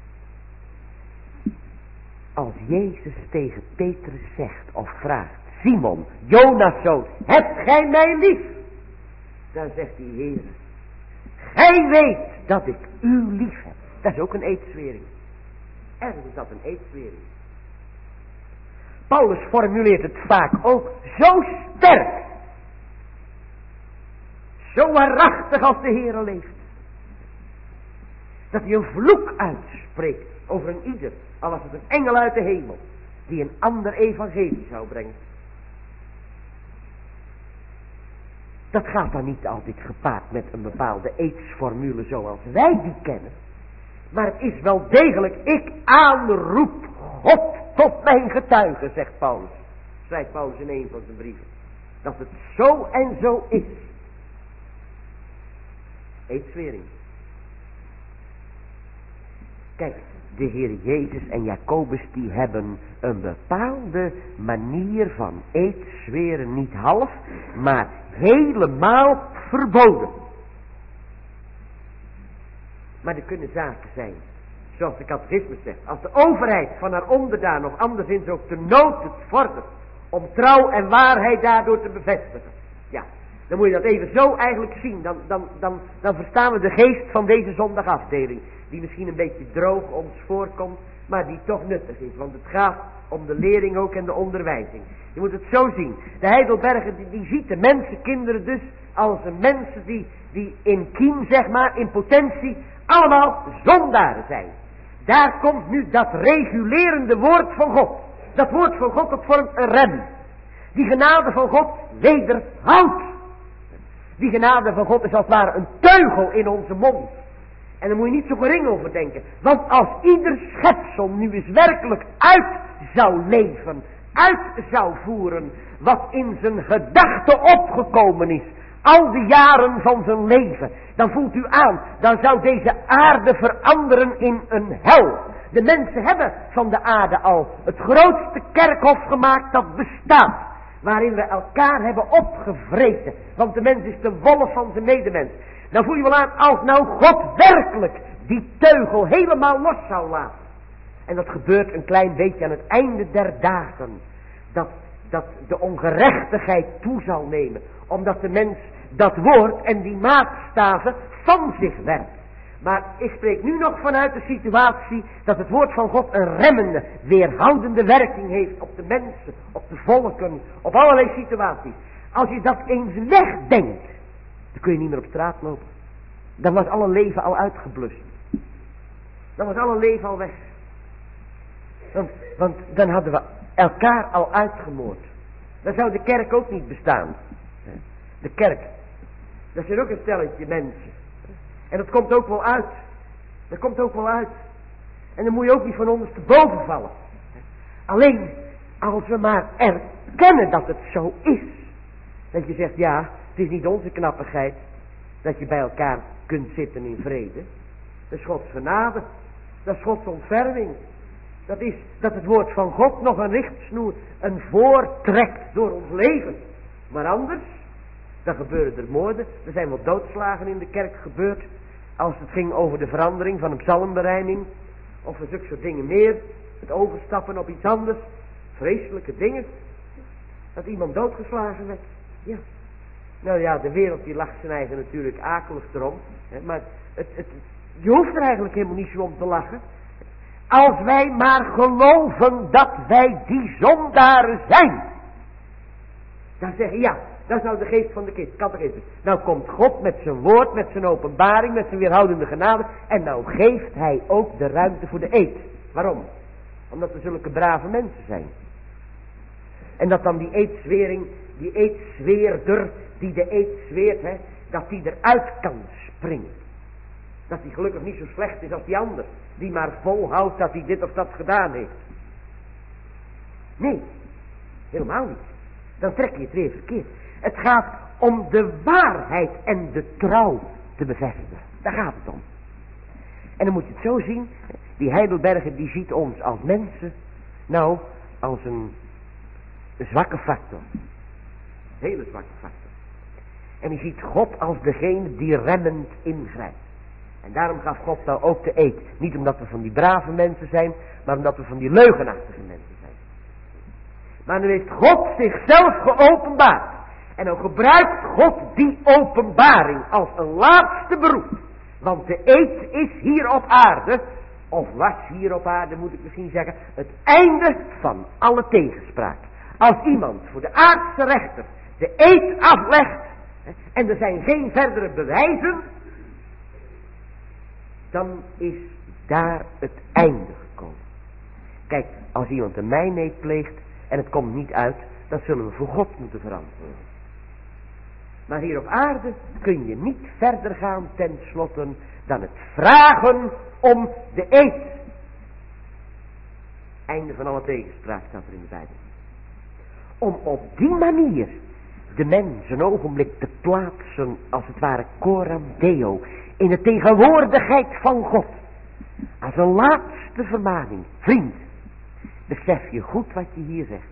Als Jezus tegen Petrus zegt of vraagt, Simon, Jonas' zoon, hebt gij mij lief? Dan zegt die Heer, gij weet dat ik u lief heb. Dat is ook een eedzwering. Ergens is dat een eetzwering. Paulus formuleert het vaak ook zo sterk. Zo waarachtig als de Heere leeft. Dat hij een vloek uitspreekt over een ieder. Al was het een engel uit de hemel. Die een ander evangelie zou brengen. Dat gaat dan niet altijd gepaard met een bepaalde eedsformule zoals wij die kennen. Maar het is wel degelijk, ik aanroep God tot mijn getuige, zegt Paulus. Schrijft Paulus in een van zijn brieven. Dat het zo en zo is. Eetzwering. Kijk, de Heer Jezus en Jacobus die hebben een bepaalde manier van eetzweren, niet half, maar helemaal verboden. Maar er kunnen zaken zijn, zoals de catechismus zegt, als de overheid van haar onderdaan of anderszins ook de nood het vordert om trouw en waarheid daardoor te bevestigen. Ja, dan moet je dat even zo eigenlijk zien, dan, dan, dan, dan verstaan we de geest van deze zondagafdeling. Die misschien een beetje droog ons voorkomt, maar die toch nuttig is. Want het gaat om de lering ook en de onderwijzing. Je moet het zo zien. De Heidelberger die, die ziet de mensenkinderen dus als een mensen die, die in kiem, zeg maar, in potentie, allemaal zondaren zijn. Daar komt nu dat regulerende woord van God. Dat woord van God, dat vormt een rem. Die genade van God wederhoudt. Die genade van God is als het ware een teugel in onze mond. En daar moet je niet zo gering over denken. Want als ieder schepsel nu eens werkelijk uit zou leven, uit zou voeren, wat in zijn gedachten opgekomen is, al de jaren van zijn leven, dan voelt u aan, dan zou deze aarde veranderen in een hel. De mensen hebben van de aarde al het grootste kerkhof gemaakt dat bestaat, waarin we elkaar hebben opgevreten. Want de mens is de wolf van zijn medemens. Dan voel je wel aan, als nou God werkelijk die teugel helemaal los zou laten. En dat gebeurt een klein beetje aan het einde der dagen. Dat, dat de ongerechtigheid toe zal nemen. Omdat de mens dat woord en die maatstaven van zich werpt. Maar ik spreek nu nog vanuit de situatie dat het woord van God een remmende, weerhoudende werking heeft op de mensen, op de volken, op allerlei situaties. Als je dat eens wegdenkt, dan kun je niet meer op straat lopen. Dan was alle leven al uitgeblust. Dan was alle leven al weg. Want, want dan hadden we elkaar al uitgemoord. Dan zou de kerk ook niet bestaan. De kerk, dat zijn ook een stelletje mensen. En dat komt ook wel uit. Dat komt ook wel uit. En dan moet je ook niet van ondersteboven vallen. Alleen, als we maar erkennen dat het zo is. Dat je zegt, ja, het is niet onze knappigheid dat je bij elkaar kunt zitten in vrede. Dat is Gods genade. Dat is Gods ontferming. Dat is dat het woord van God nog een richtsnoer, een voortrekt door ons leven. Maar anders, dan gebeuren er moorden. Er zijn wel doodslagen in de kerk gebeurd. Als het ging over de verandering van een psalmberijming. Of er zulke soort dingen meer. Het overstappen op iets anders. Vreselijke dingen. Dat iemand doodgeslagen werd. Ja. Nou ja, de wereld die lacht zijn eigen natuurlijk akelig erom. Hè, maar het, het, je hoeft er eigenlijk helemaal niet zo om te lachen. Als wij maar geloven dat wij die zondaren zijn. Dan zeggen ja, dat is nou de geest van de kind, catechismus. Nou komt God met zijn woord, met zijn openbaring, met zijn weerhoudende genade. En nou geeft hij ook de ruimte voor de eed. Waarom? Omdat we zulke brave mensen zijn. En dat dan die eedzwering, die eedzweerder, die de eed zweert, hè, dat die eruit kan springen. Dat hij gelukkig niet zo slecht is als die ander, die maar volhoudt dat hij dit of dat gedaan heeft. Nee, helemaal niet. Dan trek je het weer verkeerd. Het gaat om de waarheid en de trouw te bevestigen. Daar gaat het om. En dan moet je het zo zien, die Heidelberger die ziet ons als mensen, nou, als een, een zwakke factor. Een hele zwakke factor. En die ziet God als degene die remmend ingrijpt. En daarom gaf God nou ook de eed. Niet omdat we van die brave mensen zijn, maar omdat we van die leugenachtige mensen zijn. Maar nu heeft God zichzelf geopenbaard. En dan gebruikt God die openbaring als een laatste beroep. Want de eed is hier op aarde of was hier op aarde, moet ik misschien zeggen, het einde van alle tegenspraak. Als iemand voor de aardse rechter de eed aflegt, en er zijn geen verdere bewijzen, dan is daar het einde gekomen. Kijk, als iemand een mijneed pleegt en het komt niet uit, dan zullen we voor God moeten verantwoorden. Maar hier op aarde kun je niet verder gaan tenslotte dan het vragen om de eed. Einde van alle tegenspraak staat er in de Bijbel. Om op die manier de mens een ogenblik te plaatsen, als het ware coram deo, in de tegenwoordigheid van God. Als een laatste vermaning. Vriend, besef je goed wat je hier zegt.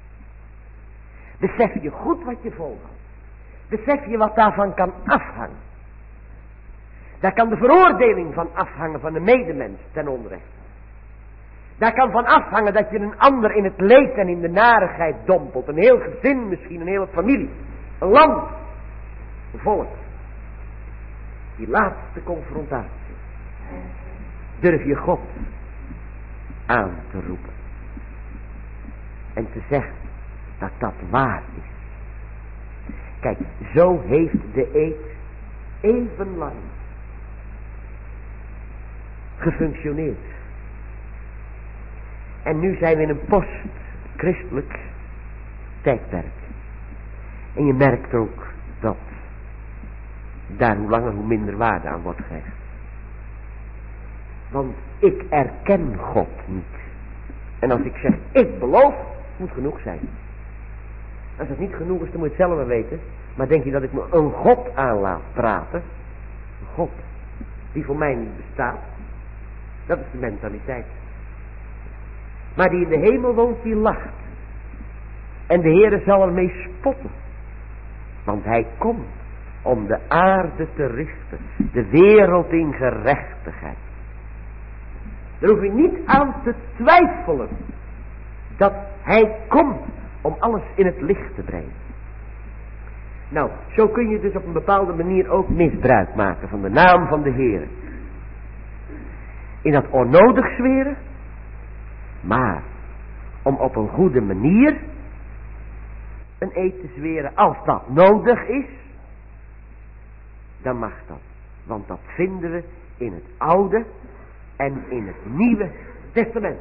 Besef je goed wat je volgt. Besef je wat daarvan kan afhangen. Daar kan de veroordeling van afhangen van de medemens ten onrechte. Daar kan van afhangen dat je een ander in het leed en in de narigheid dompelt. Een heel gezin misschien, een hele familie. Een land. Een volk. Die laatste confrontatie. Durf je God aan te roepen. En te zeggen dat dat waar is. Kijk, zo heeft de eed even lang gefunctioneerd. En nu zijn we in een post-christelijk tijdperk. En je merkt ook dat daar hoe langer hoe minder waarde aan wordt gehecht. Want ik erken God niet. En als ik zeg, ik beloof, moet genoeg zijn. Als het niet genoeg is, dan moet je het zelf maar weten. Maar denk je dat ik me een God aan laat praten? Een God die voor mij niet bestaat. Dat is de mentaliteit. Maar die in de hemel woont, die lacht. En de Heere zal ermee spotten. Want hij komt om de aarde te richten. De wereld in gerechtigheid. Daar hoef je niet aan te twijfelen. Dat hij komt om alles in het licht te brengen. Nou, zo kun je dus op een bepaalde manier ook misbruik maken van de naam van de Heere. In dat onnodig zweren. Maar om op een goede manier een eed te zweren, als dat nodig is, dan mag dat. Want dat vinden we in het Oude en in het Nieuwe Testament.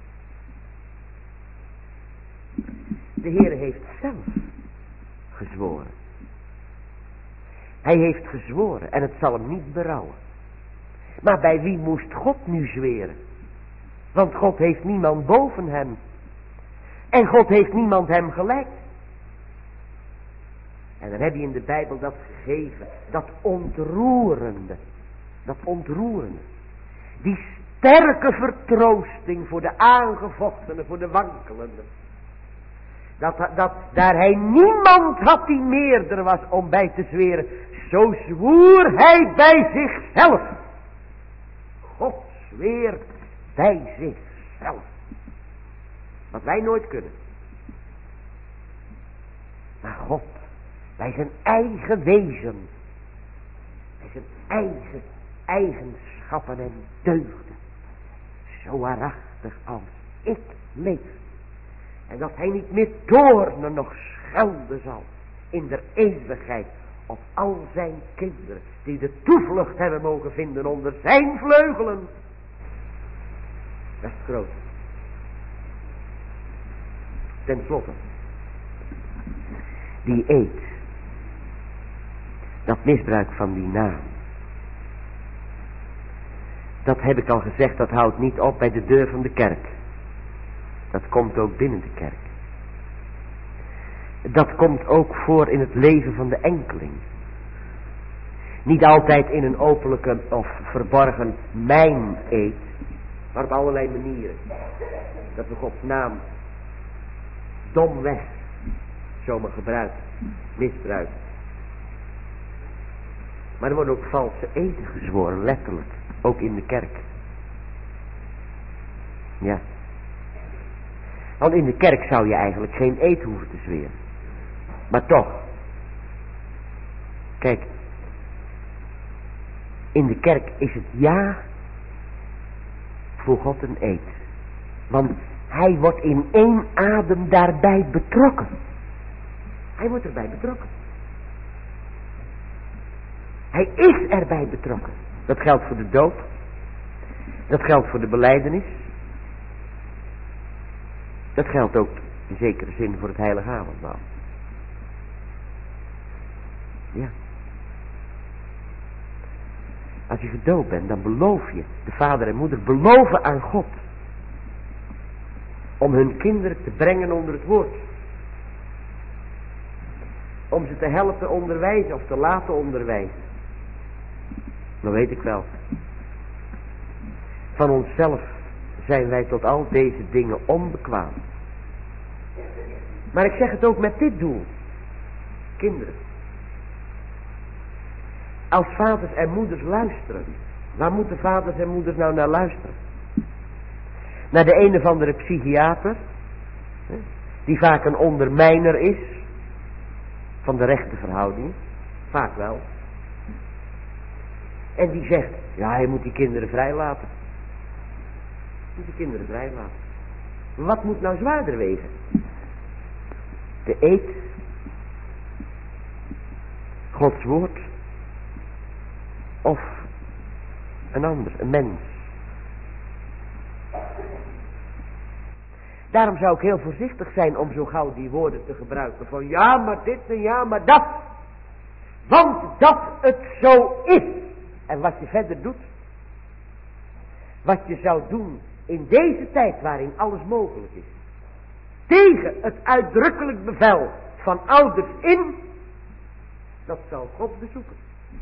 De Heer heeft zelf gezworen. Hij heeft gezworen en het zal hem niet berouwen. Maar bij wie moest God nu zweren? Want God heeft niemand boven hem. En God heeft niemand hem gelijk. En dan heb je in de Bijbel dat gegeven. Dat ontroerende. Dat ontroerende. Die sterke vertroosting voor de aangevochtenen, voor de wankelenden. Dat, dat daar hij niemand had die meerder was om bij te zweren. Zo zwoer hij bij zichzelf. God zweert bij zichzelf. Wat wij nooit kunnen. Maar God, bij zijn eigen wezen, bij zijn eigen eigenschappen en deugden, zo waarachtig als ik leef. En dat hij niet meer toornen nog schelden zal in der eeuwigheid op al zijn kinderen die de toevlucht hebben mogen vinden onder zijn vleugelen. Dat is groot. Ten slotte, die eed, dat misbruik van die naam, dat heb ik al gezegd, dat houdt niet op bij de deur van de kerk. Dat komt ook binnen de kerk. Dat komt ook voor in het leven van de enkeling. Niet altijd in een openlijke of verborgen mijn eed, maar op allerlei manieren. Dat we Gods naam domweg zomaar gebruiken, misbruiken. Maar er worden ook valse eden gezworen, letterlijk. Ook in de kerk. Ja. Want in de kerk zou je eigenlijk geen eed hoeven te zweren. Maar toch. Kijk. In de kerk is het ja voor God een eed. Want hij wordt in één adem daarbij betrokken. Hij wordt erbij betrokken. Hij is erbij betrokken. Dat geldt voor de doop. Dat geldt voor de belijdenis. Dat geldt ook in zekere zin voor het heilige avondmaal. Ja. Als je gedoopt bent, dan beloof je, de vader en moeder beloven aan God, om hun kinderen te brengen onder het woord. Om ze te helpen onderwijzen of te laten onderwijzen. Dat weet ik wel. Van onszelf zijn wij tot al deze dingen onbekwaam. Maar ik zeg het ook met dit doel. Kinderen. Als vaders en moeders luisteren. Waar moeten vaders en moeders nou naar luisteren? Naar de een of andere psychiater. Die vaak een ondermijner is. Van de rechte verhouding. Vaak wel. En die zegt. Ja, je moet die kinderen vrijlaten. Je moet die kinderen vrijlaten. Wat moet nou zwaarder wegen? De eed. Gods woord. Of een ander, een mens. Daarom zou ik heel voorzichtig zijn om zo gauw die woorden te gebruiken. Van ja, maar dit en ja, maar dat. Want dat het zo is. En wat je verder doet. Wat je zou doen in deze tijd waarin alles mogelijk is. Tegen het uitdrukkelijk bevel van ouders in. Dat zal God bezoeken.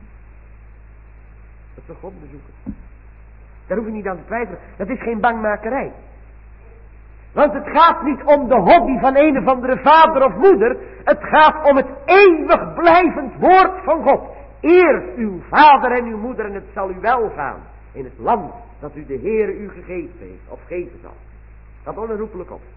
Dat zal God bezoeken. Daar hoef je niet aan te twijfelen. Dat is geen bangmakerij. Want het gaat niet om de hobby van een of andere vader of moeder. Het gaat om het eeuwig blijvend woord van God. Eer uw vader en uw moeder en het zal u welgaan. In het land dat u de Heere u gegeven heeft. Of geven zal. Dat onherroepelijk op.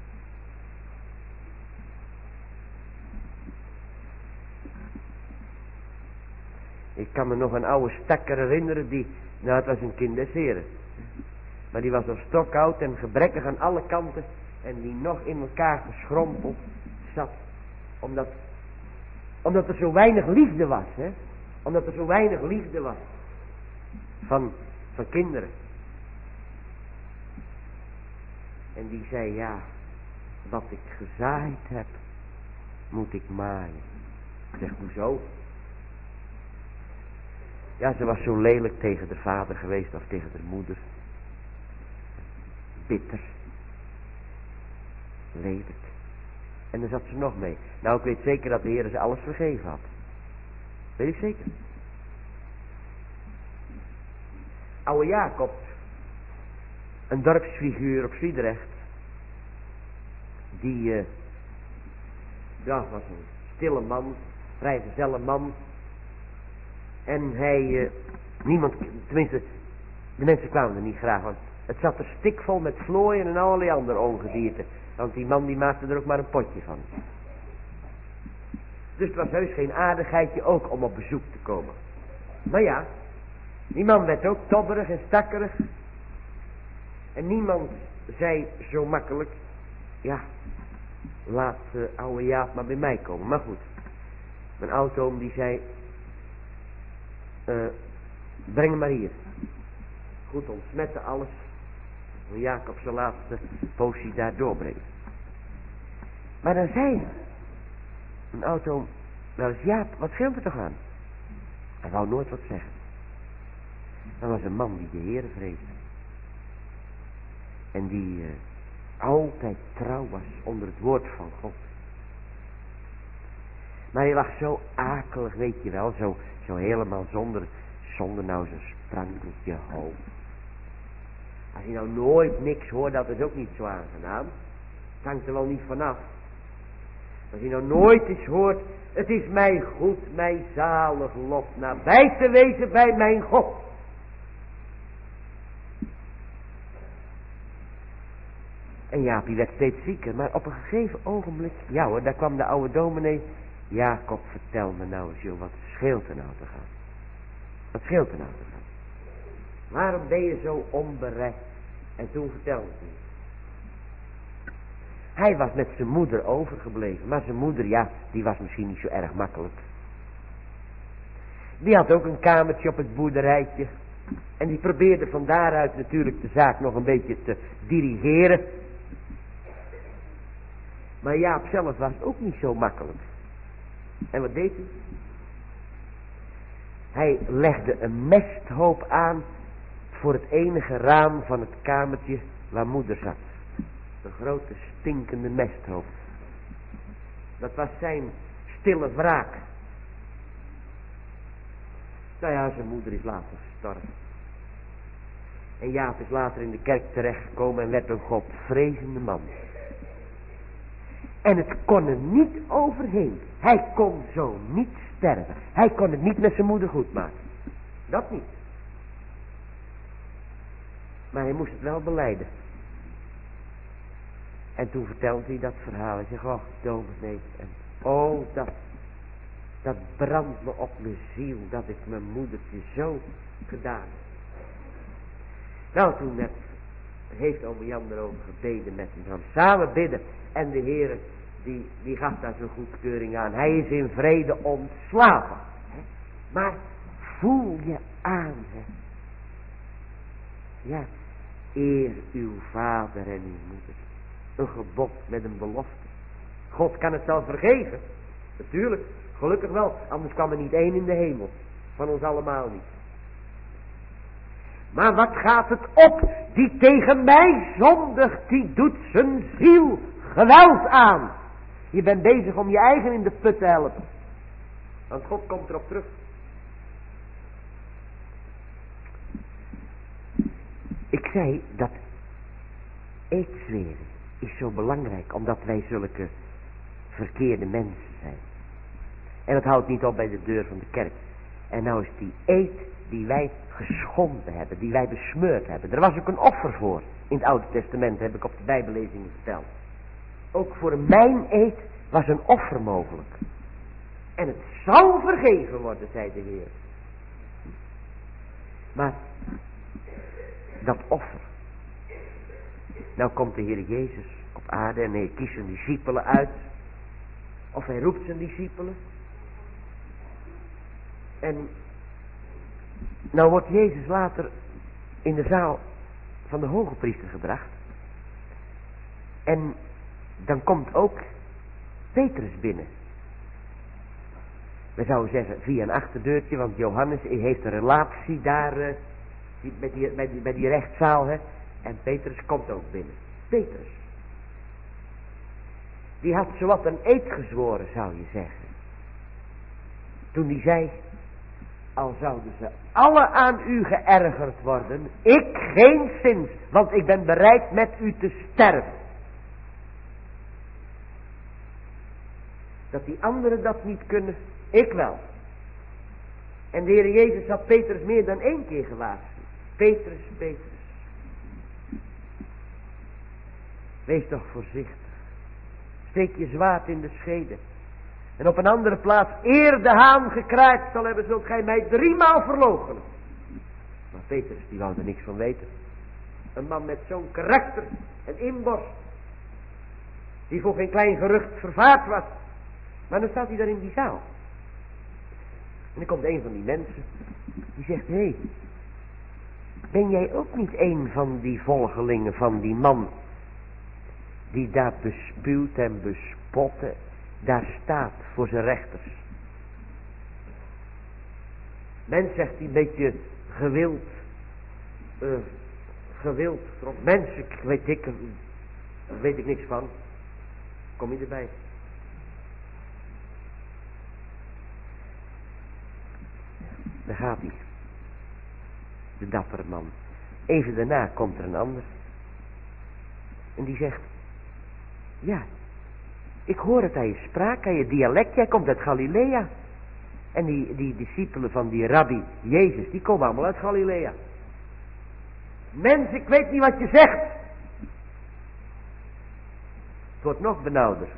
Ik kan me nog een oude stakker herinneren die, nou het was een kind des Heren. Maar die was al stokoud en gebrekkig aan alle kanten. En die nog in elkaar geschrompeld zat. Omdat, omdat er zo weinig liefde was. Hè? Omdat er zo weinig liefde was. Van, van kinderen. En die zei ja. Wat ik gezaaid heb. Moet ik maaien. Ik zeg hoezo? Ja, ze was zo lelijk tegen de vader geweest of tegen de moeder. Bitter. Lelijk. En daar zat ze nog mee. Nou, ik weet zeker dat de Heer ze alles vergeven had. Weet ik zeker. Oude Jacob. Een dorpsfiguur op Sliedrecht. Die, uh, ja, was een stille man. Vrijgezelle man. En hij, uh, niemand, tenminste, de mensen kwamen er niet graag, want het zat er stikvol met vlooien en allerlei andere ongedierte. Want die man die maakte er ook maar een potje van. Dus het was heus geen aardigheidje ook om op bezoek te komen. Maar ja, die man werd ook tobberig en stakkerig. En niemand zei zo makkelijk, ja, laat uh, oude Jaap maar bij mij komen. Maar goed, mijn oud-oom die zei, uh, breng hem maar hier. Goed ontsmetten alles. Wil Jacob zijn laatste poosje daar doorbrengen. Maar dan zei een oud-oom, nou eens Jaap, wat scheelt er toch aan? Hij wou nooit wat zeggen. Dat was een man die de Heere vreesde. En die uh, altijd trouw was onder het woord van God. Maar hij lag zo akelig, weet je wel, zo, zo helemaal zonder, zonder nou zo'n sprankeltje hoop. Als je nou nooit niks hoort, dat is ook niet zo aangenaam. Het hangt er wel niet vanaf. Als je nou nooit eens hoort, het is mij goed, mij zalig lot, nabij te wezen bij mijn God. En Jaapie werd steeds zieker, maar op een gegeven ogenblik, ja hoor, daar kwam de oude dominee. Jacob, vertel me nou eens, joh, wat scheelt er nou te gaan? Wat scheelt er nou te gaan? Waarom ben je zo onbereid? En toen vertelde hij. Hij was met zijn moeder overgebleven. Maar zijn moeder, ja, die was misschien niet zo erg makkelijk. Die had ook een kamertje op het boerderijtje. En die probeerde van daaruit natuurlijk de zaak nog een beetje te dirigeren. Maar Jaap zelf was ook niet zo makkelijk. En wat deed hij? Hij legde een mesthoop aan voor het enige raam van het kamertje waar moeder zat. Een grote stinkende mesthoop. Dat was zijn stille wraak. Nou ja, zijn moeder is later gestorven. En Jaap is later in de kerk terechtgekomen en werd een godvrezende man. En het kon er niet overheen. Hij kon zo niet sterven. Hij kon het niet met zijn moeder goed maken. Dat niet. Maar hij moest het wel belijden. En toen vertelde hij dat verhaal. Hij zegt, oh, dominee. En oh, dat, dat brandt me op mijn ziel. Dat ik mijn moedertje zo gedaan heb. Nou, toen net, heeft ome Jan erover gebeden met hem. Gaan samen bidden. En de Heer, die, die gaf daar zijn goedkeuring aan. Hij is in vrede ontslapen. Hè? Maar voel je aan. Hè? Ja, eer uw vader en uw moeder. Een gebod met een belofte. God kan het zelf vergeven. Natuurlijk, gelukkig wel. Anders kwam er niet één in de hemel. Van ons allemaal niet. Maar wat gaat het op? Die tegen mij zondigt, die doet zijn ziel geweld aan. Je bent bezig om je eigen in de put te helpen. Want God komt erop terug. Ik zei dat eetzweren is zo belangrijk, omdat wij zulke verkeerde mensen zijn. En het houdt niet op bij de deur van de kerk. En nou is die eed die wij geschonden hebben, die wij besmeurd hebben. Er was ook een offer voor. In het Oude Testament heb ik op de Bijbellezingen verteld. Ook voor mijn eed was een offer mogelijk. En het zal vergeven worden, zei de Heer. Maar dat offer. Nou komt de Heer Jezus op aarde en hij kiest zijn discipelen uit. Of hij roept zijn discipelen. En nou wordt Jezus later in de zaal van de hoge priester gebracht. En dan komt ook Petrus binnen. We zouden zeggen via een achterdeurtje, want Johannes heeft een relatie daar uh, die, met, die, met, die, met die rechtszaal. Hè? En Petrus komt ook binnen. Petrus. Die had zowat een eed gezworen, zou je zeggen. Toen die zei, al zouden ze alle aan u geërgerd worden, ik geenszins, want ik ben bereid met u te sterven. Dat die anderen dat niet kunnen, ik wel. En de Heer Jezus had Petrus meer dan één keer gewaarschuwd. Petrus, Petrus. Wees toch voorzichtig. Steek je zwaard in de schede. En op een andere plaats, eer de haan gekraaid zal hebben, zult gij mij driemaal verloochenen. Maar Petrus, die wou er niks van weten. Een man met zo'n karakter en inborst. Die voor geen klein gerucht vervaard was. Maar dan staat hij daar in die zaal. En dan komt een van die mensen. Die zegt, hé, hey, ben jij ook niet een van die volgelingen van die man die daar bespuwt en bespotte, daar staat voor zijn rechters? Mens, zegt hij, een beetje gewild, uh, gewild, menselijk, weet ik, daar weet ik niks van. Kom je erbij? Daar gaat hij. De dappere man. Even daarna komt er een ander. En die zegt, ja, ik hoor het aan je spraak, aan je dialect, jij komt uit Galilea. En die, die discipelen van die rabbi Jezus, die komen allemaal uit Galilea. Mens, ik weet niet wat je zegt. Het wordt nog benauwder.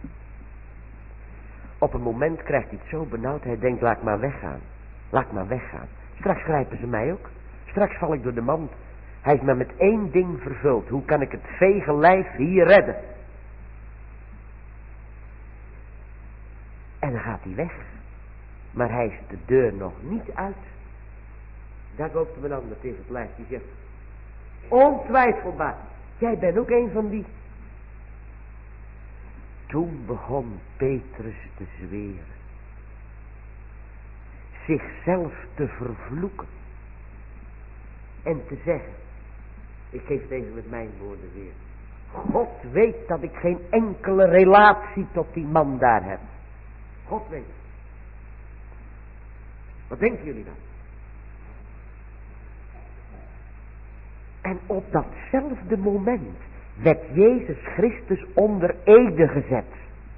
Op een moment krijgt hij het zo benauwd, hij denkt, laat ik maar weggaan. Laat ik maar weggaan. Straks grijpen ze mij ook. Straks val ik door de mand. Hij is maar met één ding vervuld. Hoe kan ik het vege lijf hier redden? En dan gaat hij weg. Maar hij is de deur nog niet uit. Daar loopt er een ander tegen het lijf. Die zegt, ontwijfelbaar, jij bent ook een van die. Toen begon Petrus te zweren. Zichzelf te vervloeken. En te zeggen, ik geef het even met mijn woorden weer. God weet dat ik geen enkele relatie tot die man daar heb. God weet het. Wat denken jullie dan? En op datzelfde moment werd Jezus Christus onder ede gezet.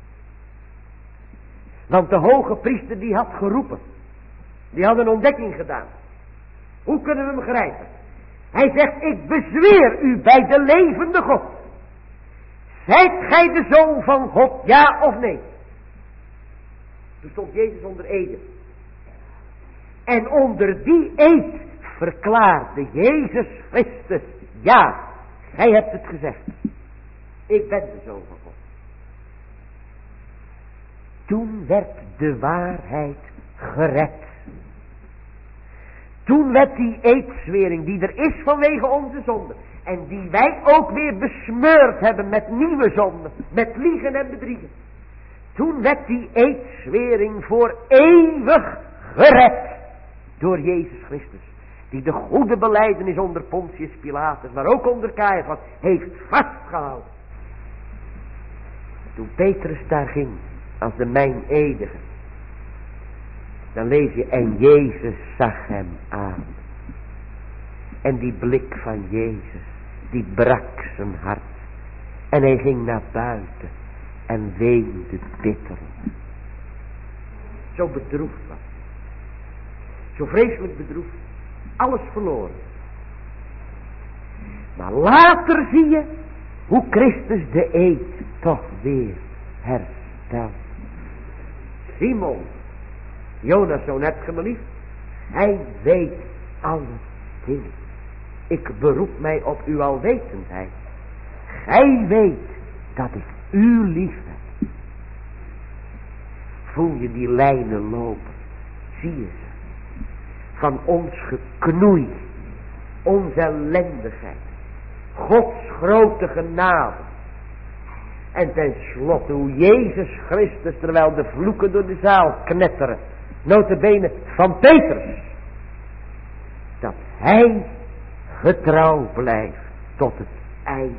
Want de hoge priester die had geroepen. Die had een ontdekking gedaan. Hoe kunnen we hem grijpen? Hij zegt, ik bezweer u bij de levende God. Zijt gij de zoon van God, ja of nee? Toen stond Jezus onder ede. En onder die eed verklaarde Jezus Christus, ja, gij hebt het gezegd. Ik ben de zoon van God. Toen werd de waarheid gered. Toen werd die eedzwering die er is vanwege onze zonde. En die wij ook weer besmeurd hebben met nieuwe zonden. Met liegen en bedriegen. Toen werd die eedzwering voor eeuwig gered. Door Jezus Christus. Die de goede belijdenis onder Pontius Pilatus. Maar ook onder Caiaphas heeft vastgehouden. Toen Petrus daar ging. Als de meinedige. Dan lees je, en Jezus zag hem aan. En die blik van Jezus, die brak zijn hart. En hij ging naar buiten en weende bitter. Zo bedroefd was. Zo vreselijk bedroefd. Alles verloren. Maar later zie je hoe Christus de eed toch weer herstelt. Simon, Jonas zoon, hebt ge me lief? Hij weet alles dingen. Ik beroep mij op uw alwetendheid. Gij weet dat ik u lief heb. Voel je die lijnen lopen? Zie je ze? Van ons geknoei, onze ellendigheid, Gods grote genade. En tenslotte hoe Jezus Christus, terwijl de vloeken door de zaal knetteren, nota bene van Petrus, dat hij getrouw blijft tot het einde.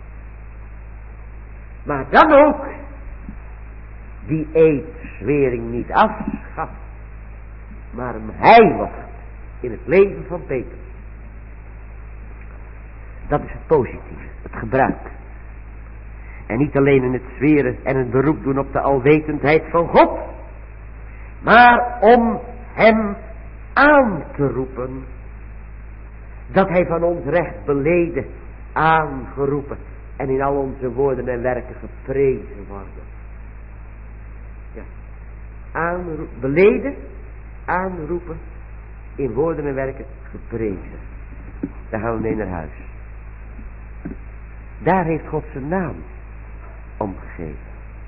Maar dan ook die eedzwering niet afschaft, maar hem heiligt in het leven van Petrus. Dat is het positieve, het gebruik. En niet alleen in het zweren en het beroep doen op de alwetendheid van God, maar om hem aan te roepen dat hij van ons recht beleden, aangeroepen en in al onze woorden en werken geprezen worden. Ja, aanroepen, beleden, aanroepen, in woorden en werken geprezen. Daar gaan we mee naar huis. Daar heeft God zijn naam omgegeven.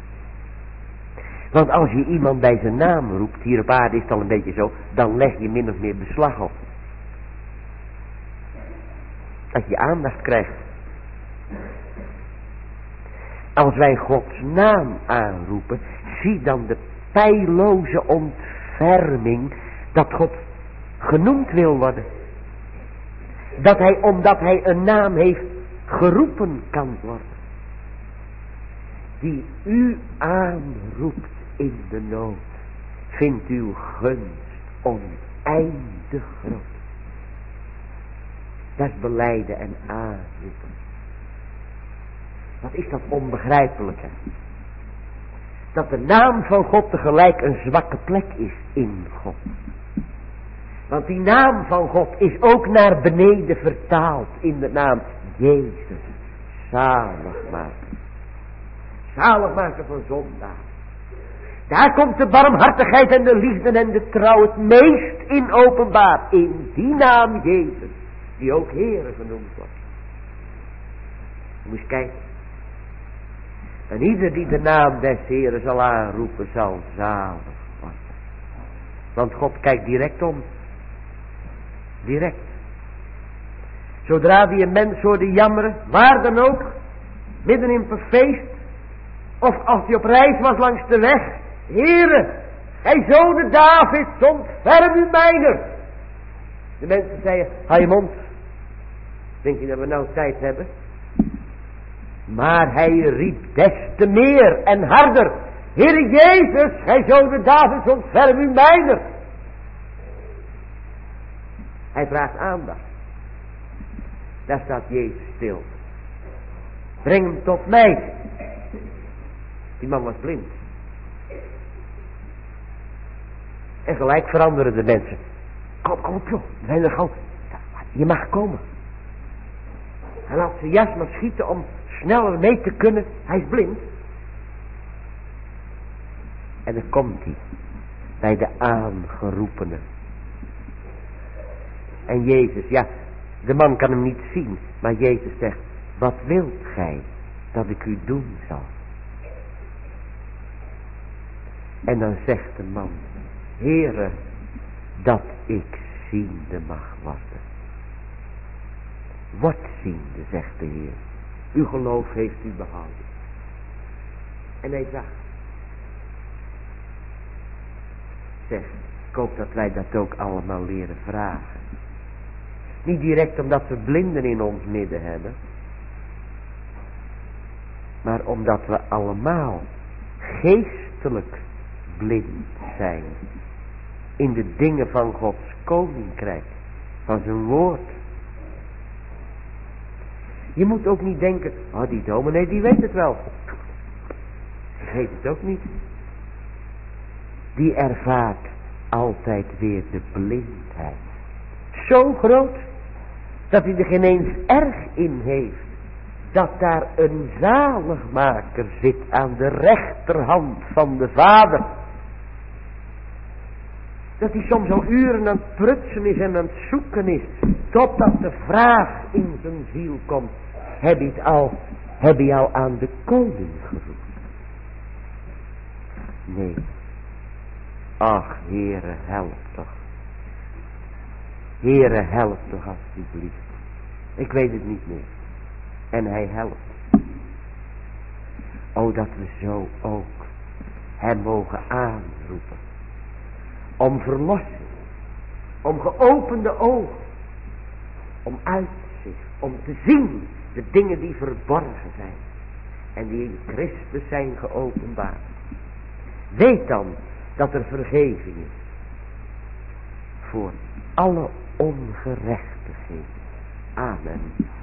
Want als je iemand bij zijn naam roept, hier op aarde is het al een beetje zo, dan leg je min of meer beslag op. Als je aandacht krijgt. Als wij Gods naam aanroepen, zie dan de peilloze ontferming dat God genoemd wil worden. Dat hij, omdat hij een naam heeft, geroepen kan worden. Die u aanroept in de nood, vindt uw gunst oneindig groot. Dat is belijden en aanroepen. Wat is dat onbegrijpelijke? Dat de naam van God tegelijk een zwakke plek is in God. Want die naam van God is ook naar beneden vertaald in de naam Jezus, zaligmaker. Zaligmaker van zondaar. Daar komt de barmhartigheid en de liefde en de trouw het meest in openbaar. In die naam Jezus die ook Heere genoemd wordt. Moet eens kijken. En ieder die de naam des Heeren zal aanroepen, zal zalig worden. Want God kijkt direct om. Direct. Zodra die een mens hoorde jammeren, waar dan ook, midden in een feest, of als hij op reis was langs de weg, Heere, gij zonen David, ontferm u mijner. De mensen zeiden, hou je mond. Denk je dat we nou tijd hebben? Maar hij riep des te meer en harder, Heere Jezus, gij zonen David, ontferm u mijner. Hij vraagt aandacht. Daar staat Jezus stil. Breng hem tot mij. Die man was blind. En gelijk veranderen de mensen. Kom, kom op joh. We zijn er gauw. Je mag komen. Hij laat zijn jas maar schieten om sneller mee te kunnen. Hij is blind. En dan komt hij. Bij de aangeroepenen. En Jezus, ja, de man kan hem niet zien. Maar Jezus zegt, wat wilt gij dat ik u doen zal? En dan zegt de man, Heere, dat ik ziende mag worden. Word ziende, zegt de Heer. Uw geloof heeft u behouden. En hij zag. Zeg, ik hoop dat wij dat ook allemaal leren vragen. Niet direct omdat we blinden in ons midden hebben. Maar omdat we allemaal geestelijk blind zijn. In de dingen van Gods koninkrijk. Van zijn woord. Je moet ook niet denken, oh die dominee die weet het wel. Die weet het ook niet. Die ervaart altijd weer de blindheid. Zo groot, dat hij er geen eens erg in heeft. Dat daar een zaligmaker zit aan de rechterhand van de Vader. Dat hij soms al uren aan het prutsen is en aan het zoeken is. Totdat de vraag in zijn ziel komt. Heb je het al, heb je al aan de koning geroepen? Nee. Ach, Heere, help toch. Heere, help toch alsjeblieft. Ik weet het niet meer. En hij helpt. O, dat we zo ook hem mogen aanroepen. Om verlossing. Om geopende ogen. Om uitzicht. Om te zien de dingen die verborgen zijn. En die in Christus zijn geopenbaard. Weet dan dat er vergeving is. Voor alle ongerechtigheden. Amen.